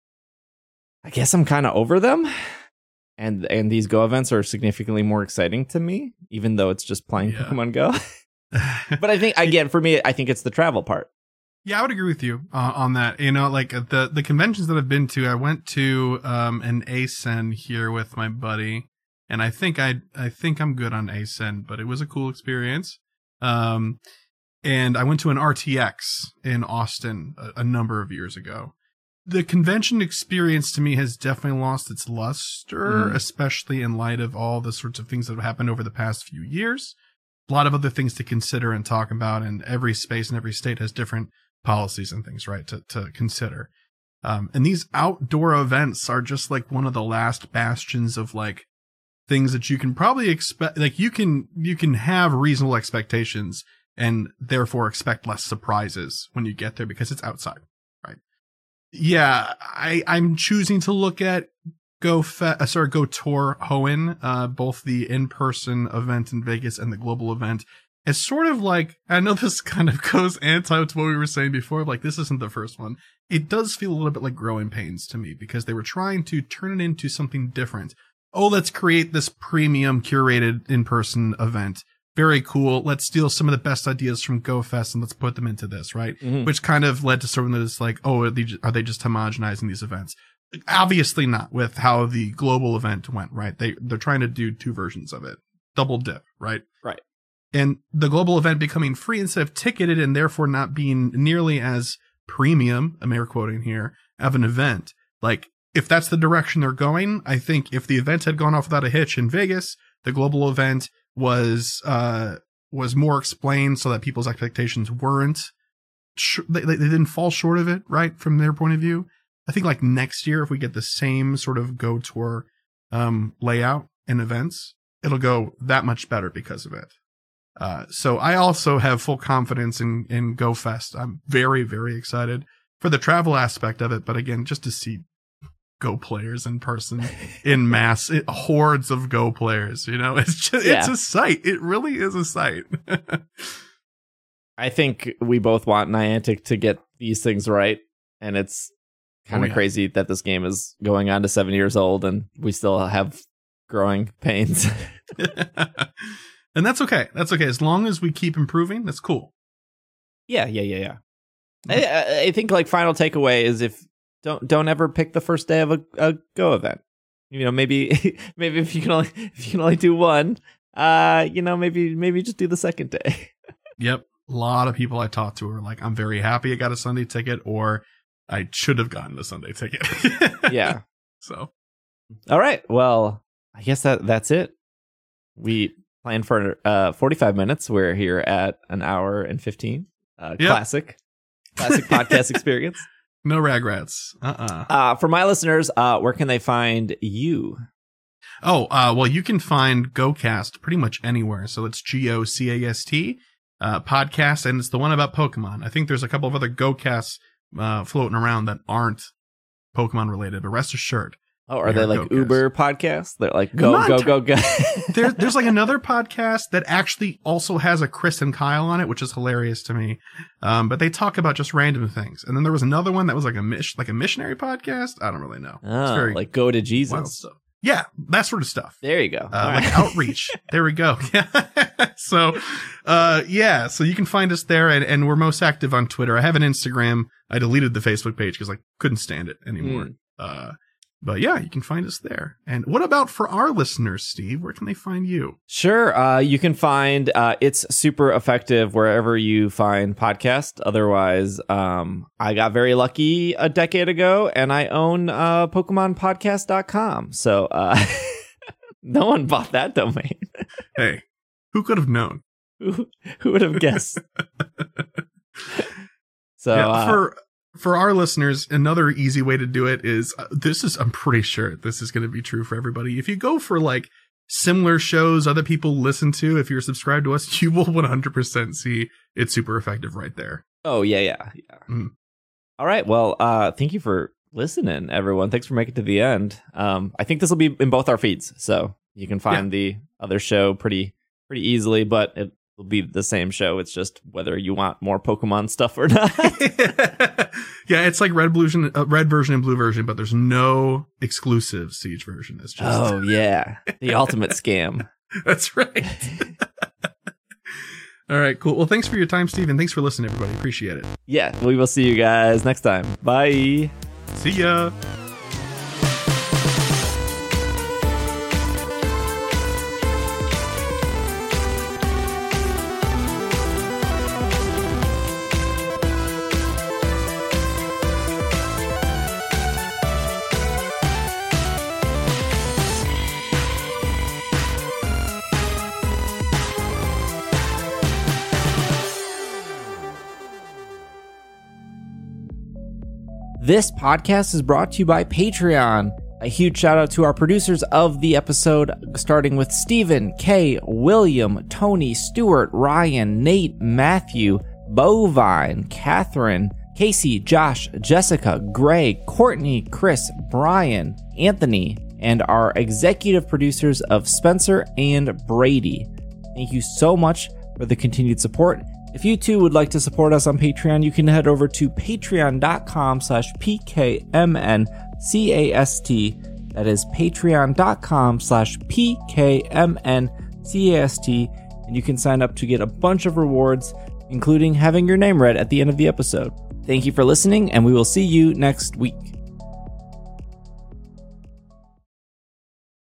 S1: I guess I'm kind of over them. And and these Go events are significantly more exciting to me, even though it's just playing yeah. Pokemon Go. But I think, again, for me, I think it's the travel part.
S2: Yeah, I would agree with you uh, on that. You know, like the, the conventions that I've been to, I went to um, an A S E N here with my buddy, and I think I I think I'm good on A S E N, but it was a cool experience. Um, and I went to an R T X in Austin a, a number of years ago. The convention experience to me has definitely lost its luster, mm. especially in light of all the sorts of things that have happened over the past few years. A lot of other things to consider and talk about, and every space and every state has different policies and things, right, to, to consider. Um, and these outdoor events are just like one of the last bastions of like things that you can probably expect. Like you can, you can have reasonable expectations and therefore expect less surprises when you get there because it's outside. Yeah, I, I'm choosing to look at Go Fe- uh, sorry, Go Tour Hoenn, uh, both the in-person event in Vegas and the global event, as sort of like, I know this kind of goes anti to what we were saying before, like this isn't the first one. It does feel a little bit like Growing Pains to me, because they were trying to turn it into something different. Oh, let's create this premium curated in-person event. Very cool. Let's steal some of the best ideas from GoFest and let's put them into this, right? Mm-hmm. Which kind of led to something that is like, oh, are they, are they just homogenizing these events? Obviously not, with how the global event went, right? They, they're trying to do two versions of it. Double dip, right?
S1: Right.
S2: And the global event becoming free instead of ticketed, and therefore not being nearly as premium, I'm air quoting here, of an event. Like, if that's the direction they're going, I think if the event had gone off without a hitch in Vegas, the global event was uh was more explained so that people's expectations weren't sh- they, they didn't fall short of it, right, from their point of view. I think like next year, if we get the same sort of Go Tour um layout and events, it'll go that much better because of it. Uh so I also have full confidence in in GoFest. I'm very, very excited for the travel aspect of it, but again, just to see Go players in person in mass, it, hordes of Go players, you know, it's just, yeah. it's a sight. It really is a sight.
S1: I think we both want Niantic to get these things right. And it's kind of oh, yeah. crazy that this game is going on to seven years old and we still have growing pains.
S2: And that's okay. That's okay. As long as we keep improving, that's cool.
S1: Yeah, yeah, yeah, yeah. I, I think like final takeaway is if Don't don't ever pick the first day of a, a Go event. You know, maybe maybe if you can only if you can only do one, uh, you know, maybe maybe just do the second day.
S2: Yep. A lot of people I talked to are like, I'm very happy I got a Sunday ticket, or I should have gotten a Sunday ticket.
S1: Yeah.
S2: So
S1: all right. Well, I guess that that's it. We planned for uh forty-five minutes. We're here at an hour and fifteen. Uh yep. Classic. Classic podcast experience.
S2: No ragrats. Uh-uh.
S1: Uh, for my listeners, uh, where can they find you?
S2: Oh, uh, well, you can find GoCast pretty much anywhere. So it's G O C A S T uh, podcast, and it's the one about Pokemon. I think there's a couple of other GoCasts uh, floating around that aren't Pokemon related, but rest assured.
S1: Oh, are they like GoCast. Uber podcasts? They're like go, Not, go, go, go.
S2: there, there's like another podcast that actually also has a Chris and Kyle on it, which is hilarious to me. Um, but they talk about just random things. And then there was another one that was like a mish, like a missionary podcast. I don't really know.
S1: Oh, it's very like Go to Jesus.
S2: Stuff. Yeah, that sort of stuff.
S1: There you go.
S2: Uh, like right. Outreach. There we go. Yeah. so, uh, yeah. So you can find us there, and, and we're most active on Twitter. I have an Instagram. I deleted the Facebook page because I couldn't stand it anymore. Mm. Uh, But yeah, you can find us there. And what about for our listeners, Steve? Where can they find you?
S1: Sure. Uh, you can find uh, It's Super Effective wherever you find podcasts. Otherwise, um, I got very lucky a decade ago and I own uh, Pokemon Podcast dot com. So uh, No one bought that domain.
S2: Hey, who could have known?
S1: Who, who would have guessed? So
S2: yeah,
S1: uh,
S2: for for our listeners, another easy way to do it is uh, this is I'm pretty sure this is going to be true for everybody. If you go for like similar shows other people listen to, if you're subscribed to us, you will one hundred percent see it's super effective right there.
S1: Oh yeah, yeah, yeah.
S2: Mm.
S1: All right. Well, uh, thank you for listening, everyone. Thanks for making it to the end. Um, I think this will be in both our feeds, so you can find yeah. the other show pretty pretty easily, but it will be the same show. It's just whether you want more Pokemon stuff or not.
S2: Yeah, it's like red, blue, uh, red version and blue version, but there's no exclusive Siege version. It's just
S1: oh yeah, the ultimate scam.
S2: That's right. All right, cool. Well, thanks for your time, Steven. Thanks for listening, everybody. Appreciate it.
S1: Yeah, we will see you guys next time. Bye.
S2: See ya.
S1: This podcast is brought to you by Patreon. A huge shout out to our producers of the episode, starting with Stephen, Kay, William, Tony, Stuart, Ryan, Nate, Matthew, Bovine, Catherine, Casey, Josh, Jessica, Gray, Courtney, Chris, Brian, Anthony, and our executive producers of Spencer and Brady. Thank you so much for the continued support. If you too would like to support us on Patreon, you can head over to patreon.com slash pkmncast. That is patreon.com slash pkmncast. And you can sign up to get a bunch of rewards, including having your name read at the end of the episode. Thank you for listening, and we will see you next week.